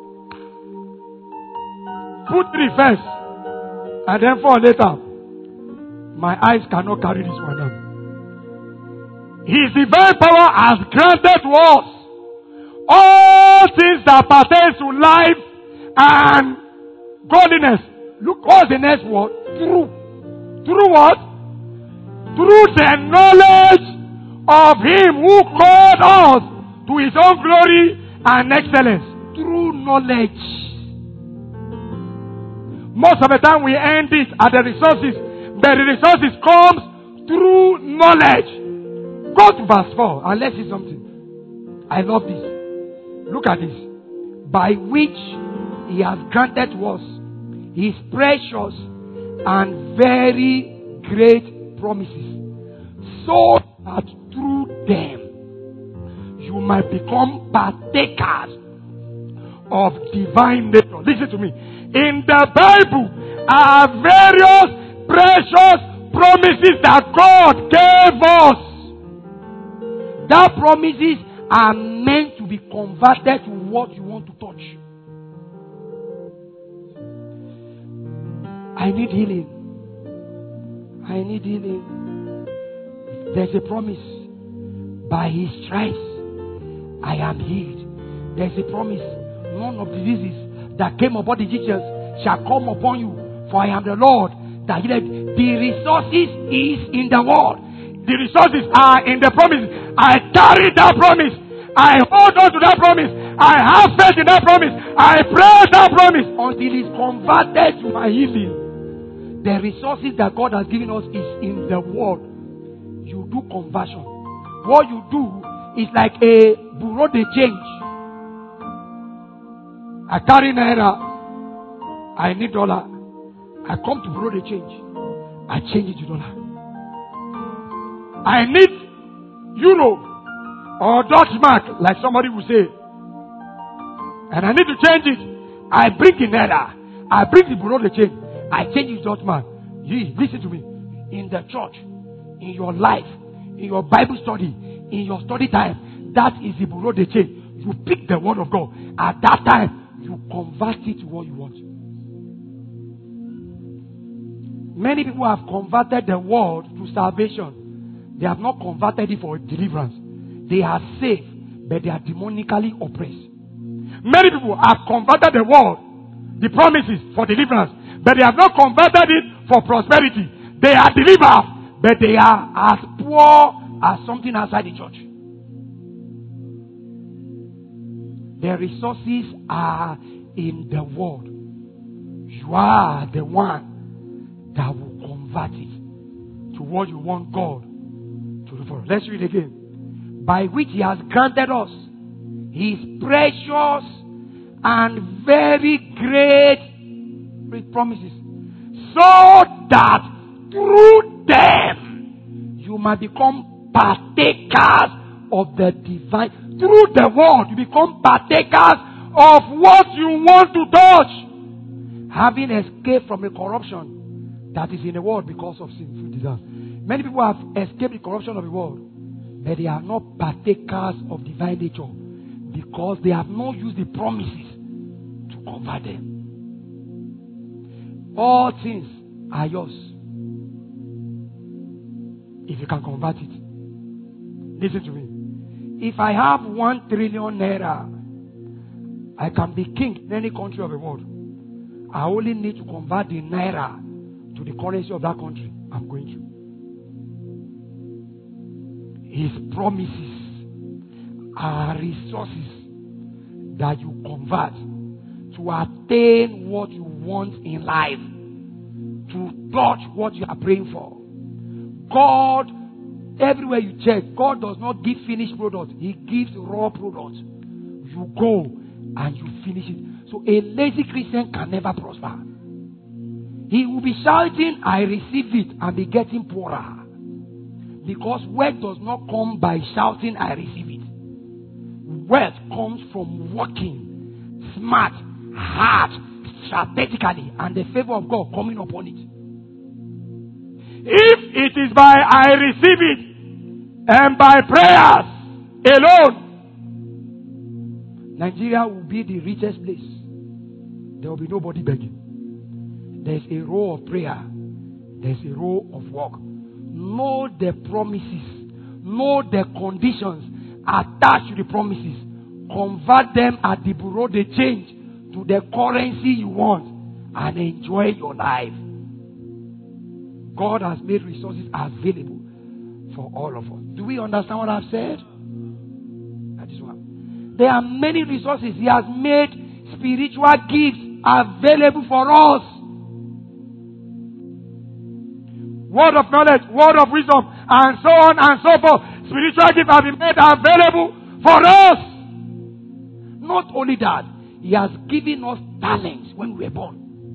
Put three first, and then four later. My eyes cannot carry this one down. His divine power has granted to us all things that pertain to life and godliness. Look, what's the next word? Through. Through what? Through the knowledge of Him who called us to His own glory and excellence. Through knowledge. Most of the time we end it at the resources, but the resources comes through knowledge. Go to verse four and let's see something. I love this. Look at this. By which He has granted to us His precious and very great promises, so that through them you might become partakers of divine nature. Listen to me. In the Bible are various precious promises that God gave us. That promises are meant to be converted to what you want to touch. I need healing. I need healing. There's a promise. By His stripes, I am healed. There's a promise. None of the diseases that came upon the Egyptians shall come upon you. For I am the Lord that healed. The resources is in the word. The resources are in the promise. I carry that promise. I hold on to that promise. I have faith in that promise. I pray that promise until it's converted to my healing. The resources that God has given us is in the word. You do conversion. What you do is like a bureau de change. I carry naira. I need dollar. I come to bureau de change. I change it to dollar. I need euro or Dutch mark, like somebody will say. And I need to change it. I bring the naira. I bring the bureau de change. I change it to Dutch mark. You listen to me. In the church, in your life, in your Bible study, in your study time, that is the bureau de change. You pick the word of God. At that time, you convert it to what you want. Many people have converted the world to salvation. They have not converted it for deliverance. They are saved, but they are demonically oppressed. Many people have converted the world, the promises for deliverance, but they have not converted it for prosperity. They are delivered, but they are as poor as something outside the church. The resources are in the world. You are the one that will convert it to what you want God to do for us. Let's read again. By which He has granted us His precious and very great promises, so that through them you might become partakers of the divine. Through the word, you become partakers of what you want to touch, having escaped from the corruption that is in the world because of sinful desires. Many people have escaped the corruption of the world, but they are not partakers of divine nature because they have not used the promises to convert them. All things are yours if you can convert it. Listen to me. If I have one trillion naira, I can be king in any country of the world. I only need to convert the naira to the currency of that country I'm going to. His promises are resources that you convert to attain what you want in life, to touch what you are praying for. God, everywhere you check, God does not give finished product. He gives raw product. You go and you finish it. So a lazy Christian can never prosper. He will be shouting, I receive it, and be getting poorer. Because wealth does not come by shouting, I receive it. Wealth comes from working smart, hard, strategically, and the favor of God coming upon it. If it is by I receive it and by prayers alone, Nigeria will be the richest place. There will be nobody begging. There's a row of prayer. There's a row of work. Know the promises. Know the conditions attached to the promises. Convert them at the bureau de change to the currency you want and enjoy your life. God has made resources available for all of us. Do we understand what I've said? That is one. There are many resources. He has made spiritual gifts available for us. Word of knowledge, word of wisdom, and so on and so forth. Spiritual gifts have been made available for us. Not only that, He has given us talents when we were born.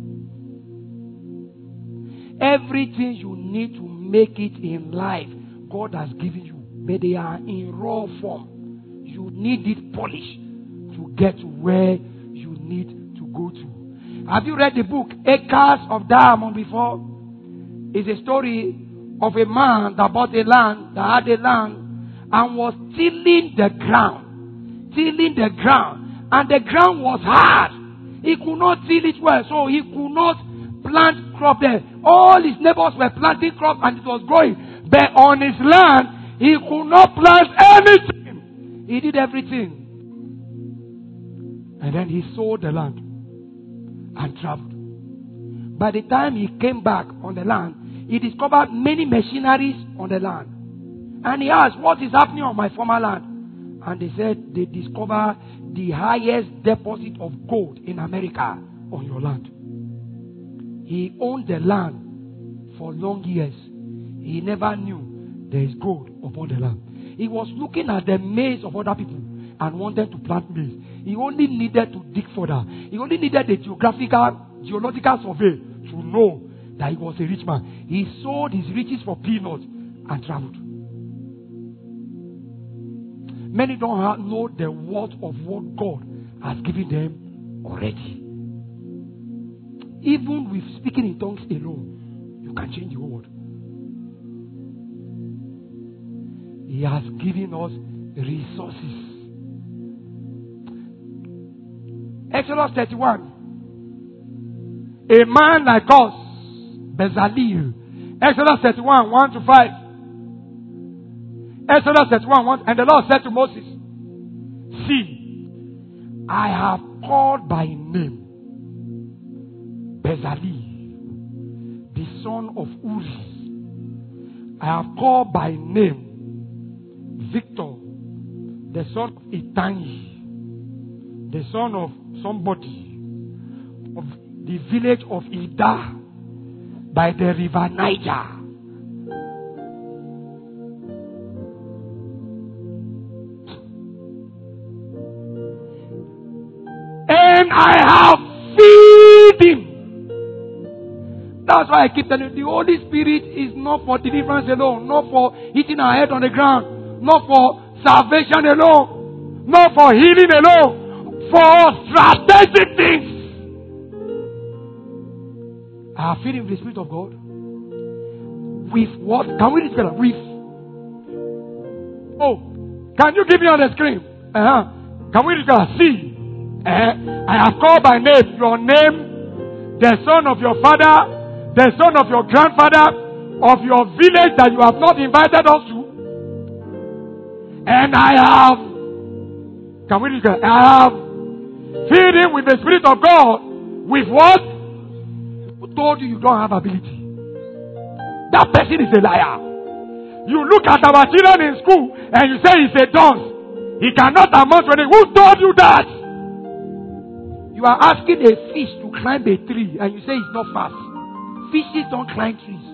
Everything you need to make it in life, God has given you. But they are in raw form. You need it polished to get to where you need to go to. Have you read the book Acres of Diamond before? It's a story of a man that bought a land, that had a land, and was tilling the ground. Tilling the ground. And the ground was hard. He could not till it well, so he could not plant crop there. All his neighbors were planting crop and it was growing. But on his land, he could not plant anything. He did everything. And then he sold the land and traveled. By the time he came back on the land, he discovered many machineries on the land. And he asked, what is happening on my former land? And they said they discovered the highest deposit of gold in America on your land. He owned the land for long years. He never knew there is gold upon the land. He was looking at the maize of other people and wanted to plant maize. He only needed to dig further. He only needed a geographical, geological survey to know that he was a rich man. He sold his riches for peanuts and traveled. Many don't have, know the worth of what God has given them already. Even with speaking in tongues alone, you can change the whole world. He has given us resources. Exodus thirty-one. A man like us, Bezalel. Exodus thirty-one, one to five. Exodus thirty-one, one. And the Lord said to Moses, see, I have called by name Bezalel, the son of Uri. I have called by name Victor, the son of Itani, the son of somebody, of the village of Ida by the river Niger. And I have filled him. That's why I keep telling you, the Holy Spirit is not for deliverance alone, not for hitting our head on the ground, not for salvation alone, not for healing alone, for strategic things. I have filled him with the Spirit of God. With what? Can we read together? With. Oh, can you give me on the screen? Uh-huh. Can we read together? See. Uh, I have called by name your name, the son of your father, the son of your grandfather, of your village that you have not invited us to. And I have, can we read? I have filled him with the Spirit of God. With what? Who told you you don't have ability? That person is a liar. You look at our children in school and you say he's a dunce. He cannot amount to anything. Who told you that? You are asking a fish to climb a tree and you say it's not fast. Fishes don't climb trees.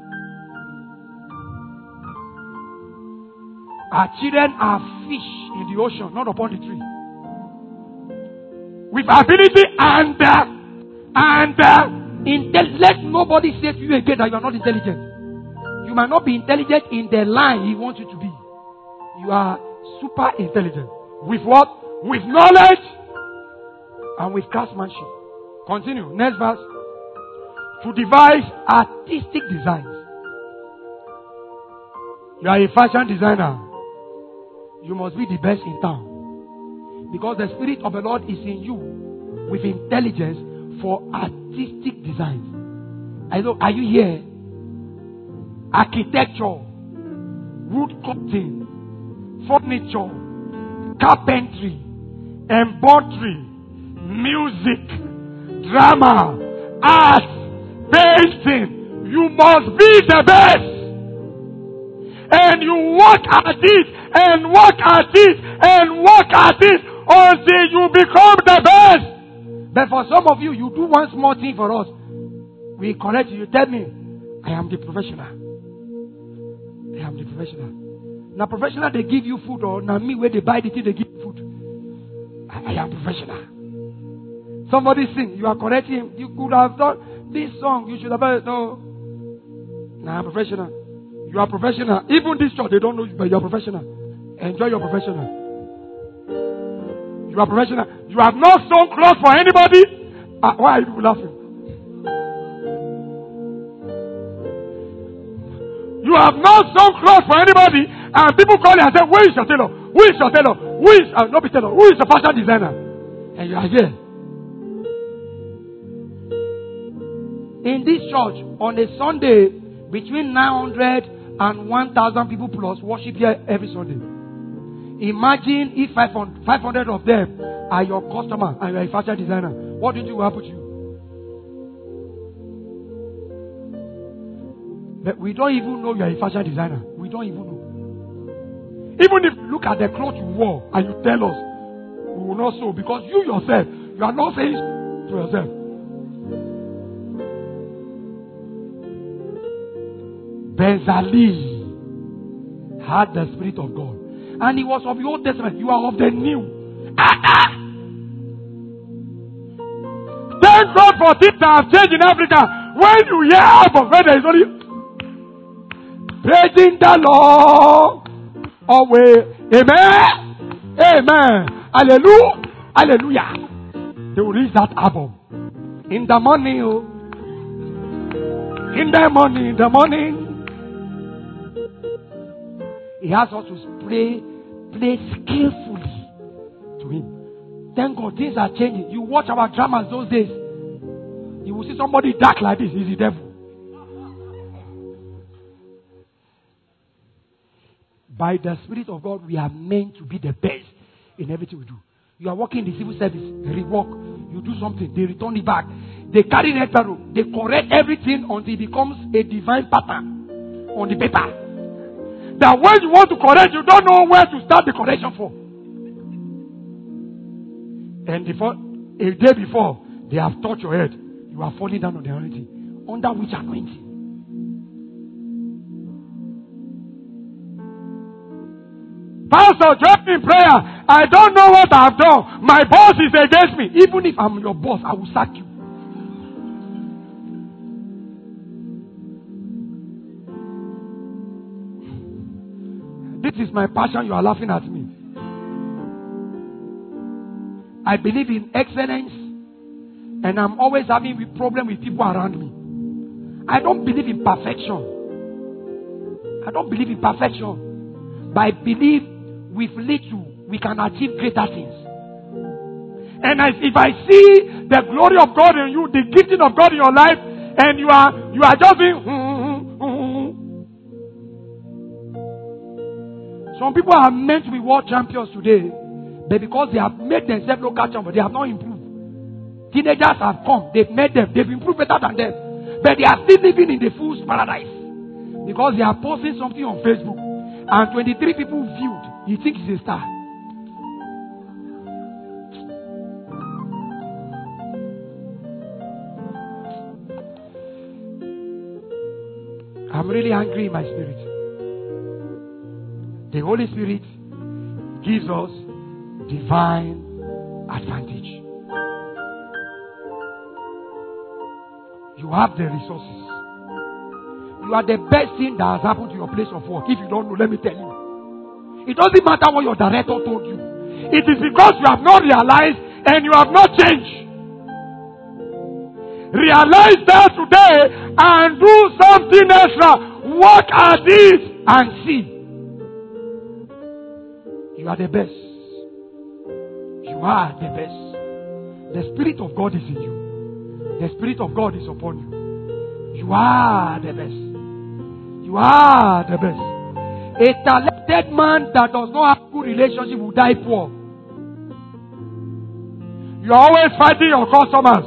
Our children are fish in the ocean, not upon the tree. With ability and uh, and uh, intel- let nobody say to you again that you are not intelligent. You might not be intelligent in the line he wants you to be. You are super intelligent. With what? With knowledge and with craftsmanship. Continue. Next verse. To devise artistic designs. You are a fashion designer. You must be the best in town. Because the Spirit of the Lord is in you with intelligence for artistic designs. I know, are you here? Architecture, wood cutting, furniture, carpentry, embroidery, music, drama, art, painting. You must be the best. And you work at it, and work at it, and work at it until you become the best. But for some of you, you do one small thing for us. We correct you. You tell me, I am the professional. I am the professional. Now professional, they give you food, or now me where they buy the thing, they give you food. I, I am professional. Somebody sing, you are correcting him. You could have done this song. You should have done no. Now I'm professional. You are professional. Even this church, they don't know you, but you are professional. Enjoy your professional. You are professional. You have not sewn clothes for anybody. Uh, why are you laughing? You have not sewn clothes for anybody, and people call you and say, "Where is your tailor? Who is your tailor? Who is uh, not be tailor? Who is the fashion designer?" And you are here. In this church, on a Sunday, between nine hundred and one thousand people plus worship here every Sunday. Imagine if five hundred of them are your customer and you are a fashion designer. What do you think will happen to you? But we don't even know you are a fashion designer. We don't even know. Even if you look at the clothes you wore and you tell us, we will not sew, because you yourself, you are not saying to yourself. Bezalel had the Spirit of God. And he was of the Old Testament. You are of the New. Ah-ah! Thank God for things that have changed in Africa. When you hear album where there is only praising the Lord always. Amen. Amen. Hallelujah. Hallelujah. They will release that album. In the morning. Oh. In the morning. In the morning. He has us to pray, play skillfully to him. Thank God things are changing. You watch our dramas those days. You will see somebody dark like this. He's the devil. By the Spirit of God, we are meant to be the best in everything we do. You are working in the civil service, they rework. You do something, they return it back. They carry red barrel. They correct everything until it becomes a divine pattern on the paper. That when you want to correct, you don't know where to start the correction for. And before, a day before, they have touched your head. You are falling down on the anointing. Under which anointing? Pastor, join me in prayer. I don't know what I have done. My boss is against me. Even if I'm your boss, I will sack you. This is my passion. You are laughing at me. I believe in excellence, and I'm always having a problem with people around me. I don't believe in perfection. I don't believe in perfection. But I believe with little, we can achieve greater things. And as, if I see the glory of God in you, the gifting of God in your life, and you are you are just doing, mm, mm, mm. Some people are meant to be world champions today, but because they have made themselves local champions, they have not improved. Teenagers have come, they've made them, they've improved better than them, but they are still living in the fool's paradise because they are posting something on Facebook, and twenty-three people viewed. You think he's a star? I'm really angry in my spirit. The Holy Spirit gives us divine advantage. You have the resources. You are the best thing that has happened to your place of work. If you don't know, let me tell you. It doesn't matter what your director told you. It is because you have not realized and you have not changed. Realize that today and do something extra. Work at it and see. You are the best. You are the best. The Spirit of God is in you. The Spirit of God is upon you. You are the best. You are the best. A talented man that does not have good relationship will die poor. You are always fighting your customers.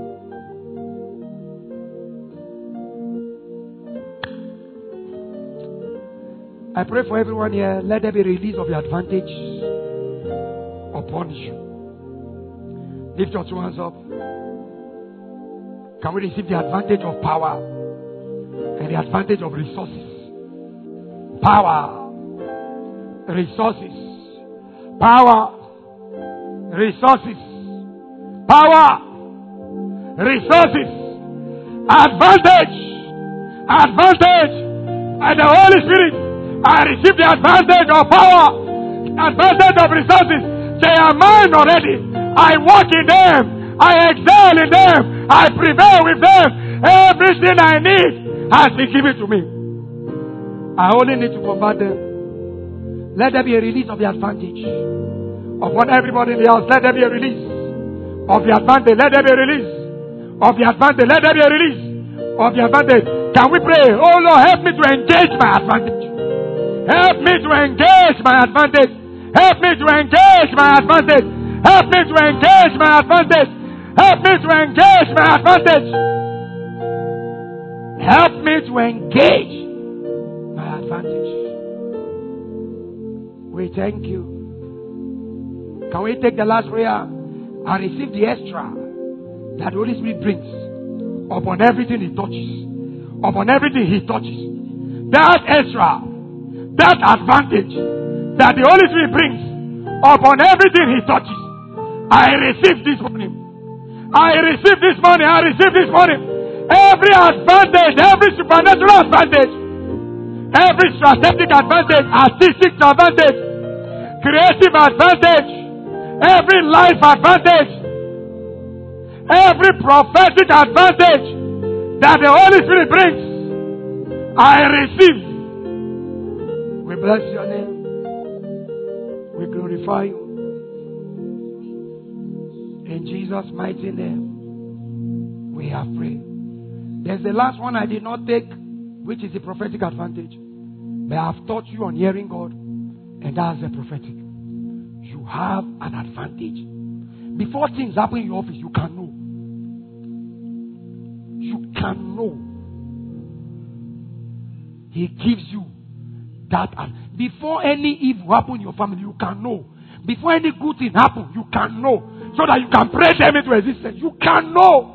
I pray for everyone here. Let there be a release of the advantage upon you. Lift your two hands up. Can we receive the advantage of power and the advantage of resources? Power, resources, power, resources, power, resources, advantage, advantage, and the Holy Spirit. I receive the advantage of power, advantage of resources. They are mine already. I walk in them. I excel in them. I prevail with them. Everything I need has been given to me. I only need to convert them. Let there be a release of the advantage upon everybody in the house. Let there be a release of the advantage. Let there be a release of the advantage. Let there be a release of the advantage. Can we pray? Oh Lord, help me to engage my advantage. Help me to engage my advantage. Help me to engage my advantage. Help me to engage my advantage. Help me to engage my advantage. Help me to engage my advantage. We thank you. Can we take the last prayer and receive the extra that the Holy Spirit brings upon everything He touches? Upon everything He touches. That extra, that advantage, that the Holy Spirit brings upon everything he touches. I receive this morning. I receive this morning. I receive this morning. Every advantage, every supernatural advantage, every strategic advantage, artistic advantage, creative advantage, every life advantage, every prophetic advantage that the Holy Spirit brings, I receive. We bless your name. We glorify you. In Jesus' mighty name, we have prayed. There's the last one I did not take, which is the prophetic advantage. But I have taught you on hearing God, and that's the prophetic. You have an advantage. Before things happen in your office, you can know. You can know. He gives you that. Before any evil happen in your family, you can know. Before any good thing happen, you can know. So that you can pray them into existence. You can know.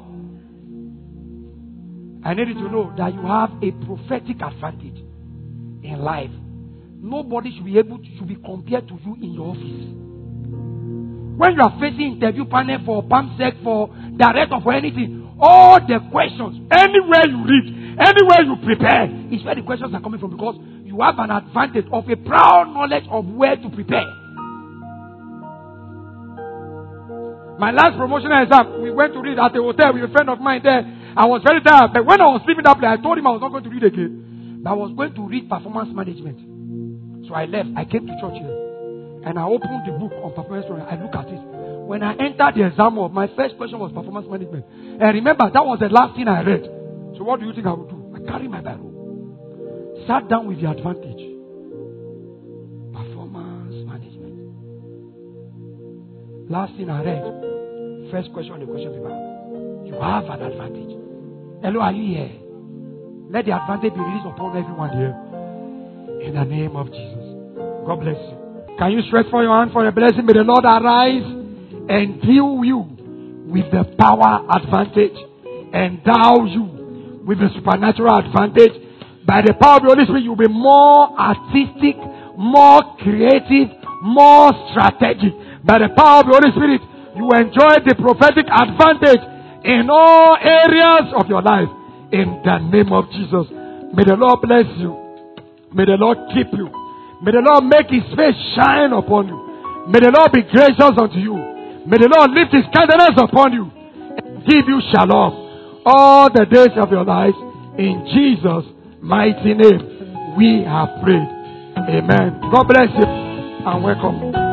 I need you to know that you have a prophetic advantage in life. Nobody should be able to should be compared to you in your office. When you are facing interview panel for PAMSEC, for director, for anything, all the questions, anywhere you read, anywhere you prepare, is where the questions are coming from, because you have an advantage of a proud knowledge of where to prepare. My last promotional exam, we went to read at a hotel with a friend of mine there. I was very tired, but when I was leaving that place, I told him I was not going to read again. But I was going to read performance management. So I left. I came to church here. And I opened the book on performance management. I look at it. When I entered the exam, my first question was performance management. And remember, that was the last thing I read. So what do you think I would do? I carried my Bible. Sat down with the advantage. Performance management. Last thing I read. First question on the question paper. You have an advantage. Hello, are you here? Let the advantage be released upon everyone here. In the name of Jesus. God bless you. Can you stretch for your hand for a blessing? May the Lord arise and deal you with the power advantage. Endow you with the supernatural advantage. By the power of the Holy Spirit, you'll be more artistic, more creative, more strategic. By the power of the Holy Spirit, you enjoy the prophetic advantage in all areas of your life. In the name of Jesus. May the Lord bless you. May the Lord keep you. May the Lord make His face shine upon you. May the Lord be gracious unto you. May the Lord lift His countenance upon you and give you shalom all the days of your life. In Jesus' mighty name, we have prayed. Amen. God bless you and welcome.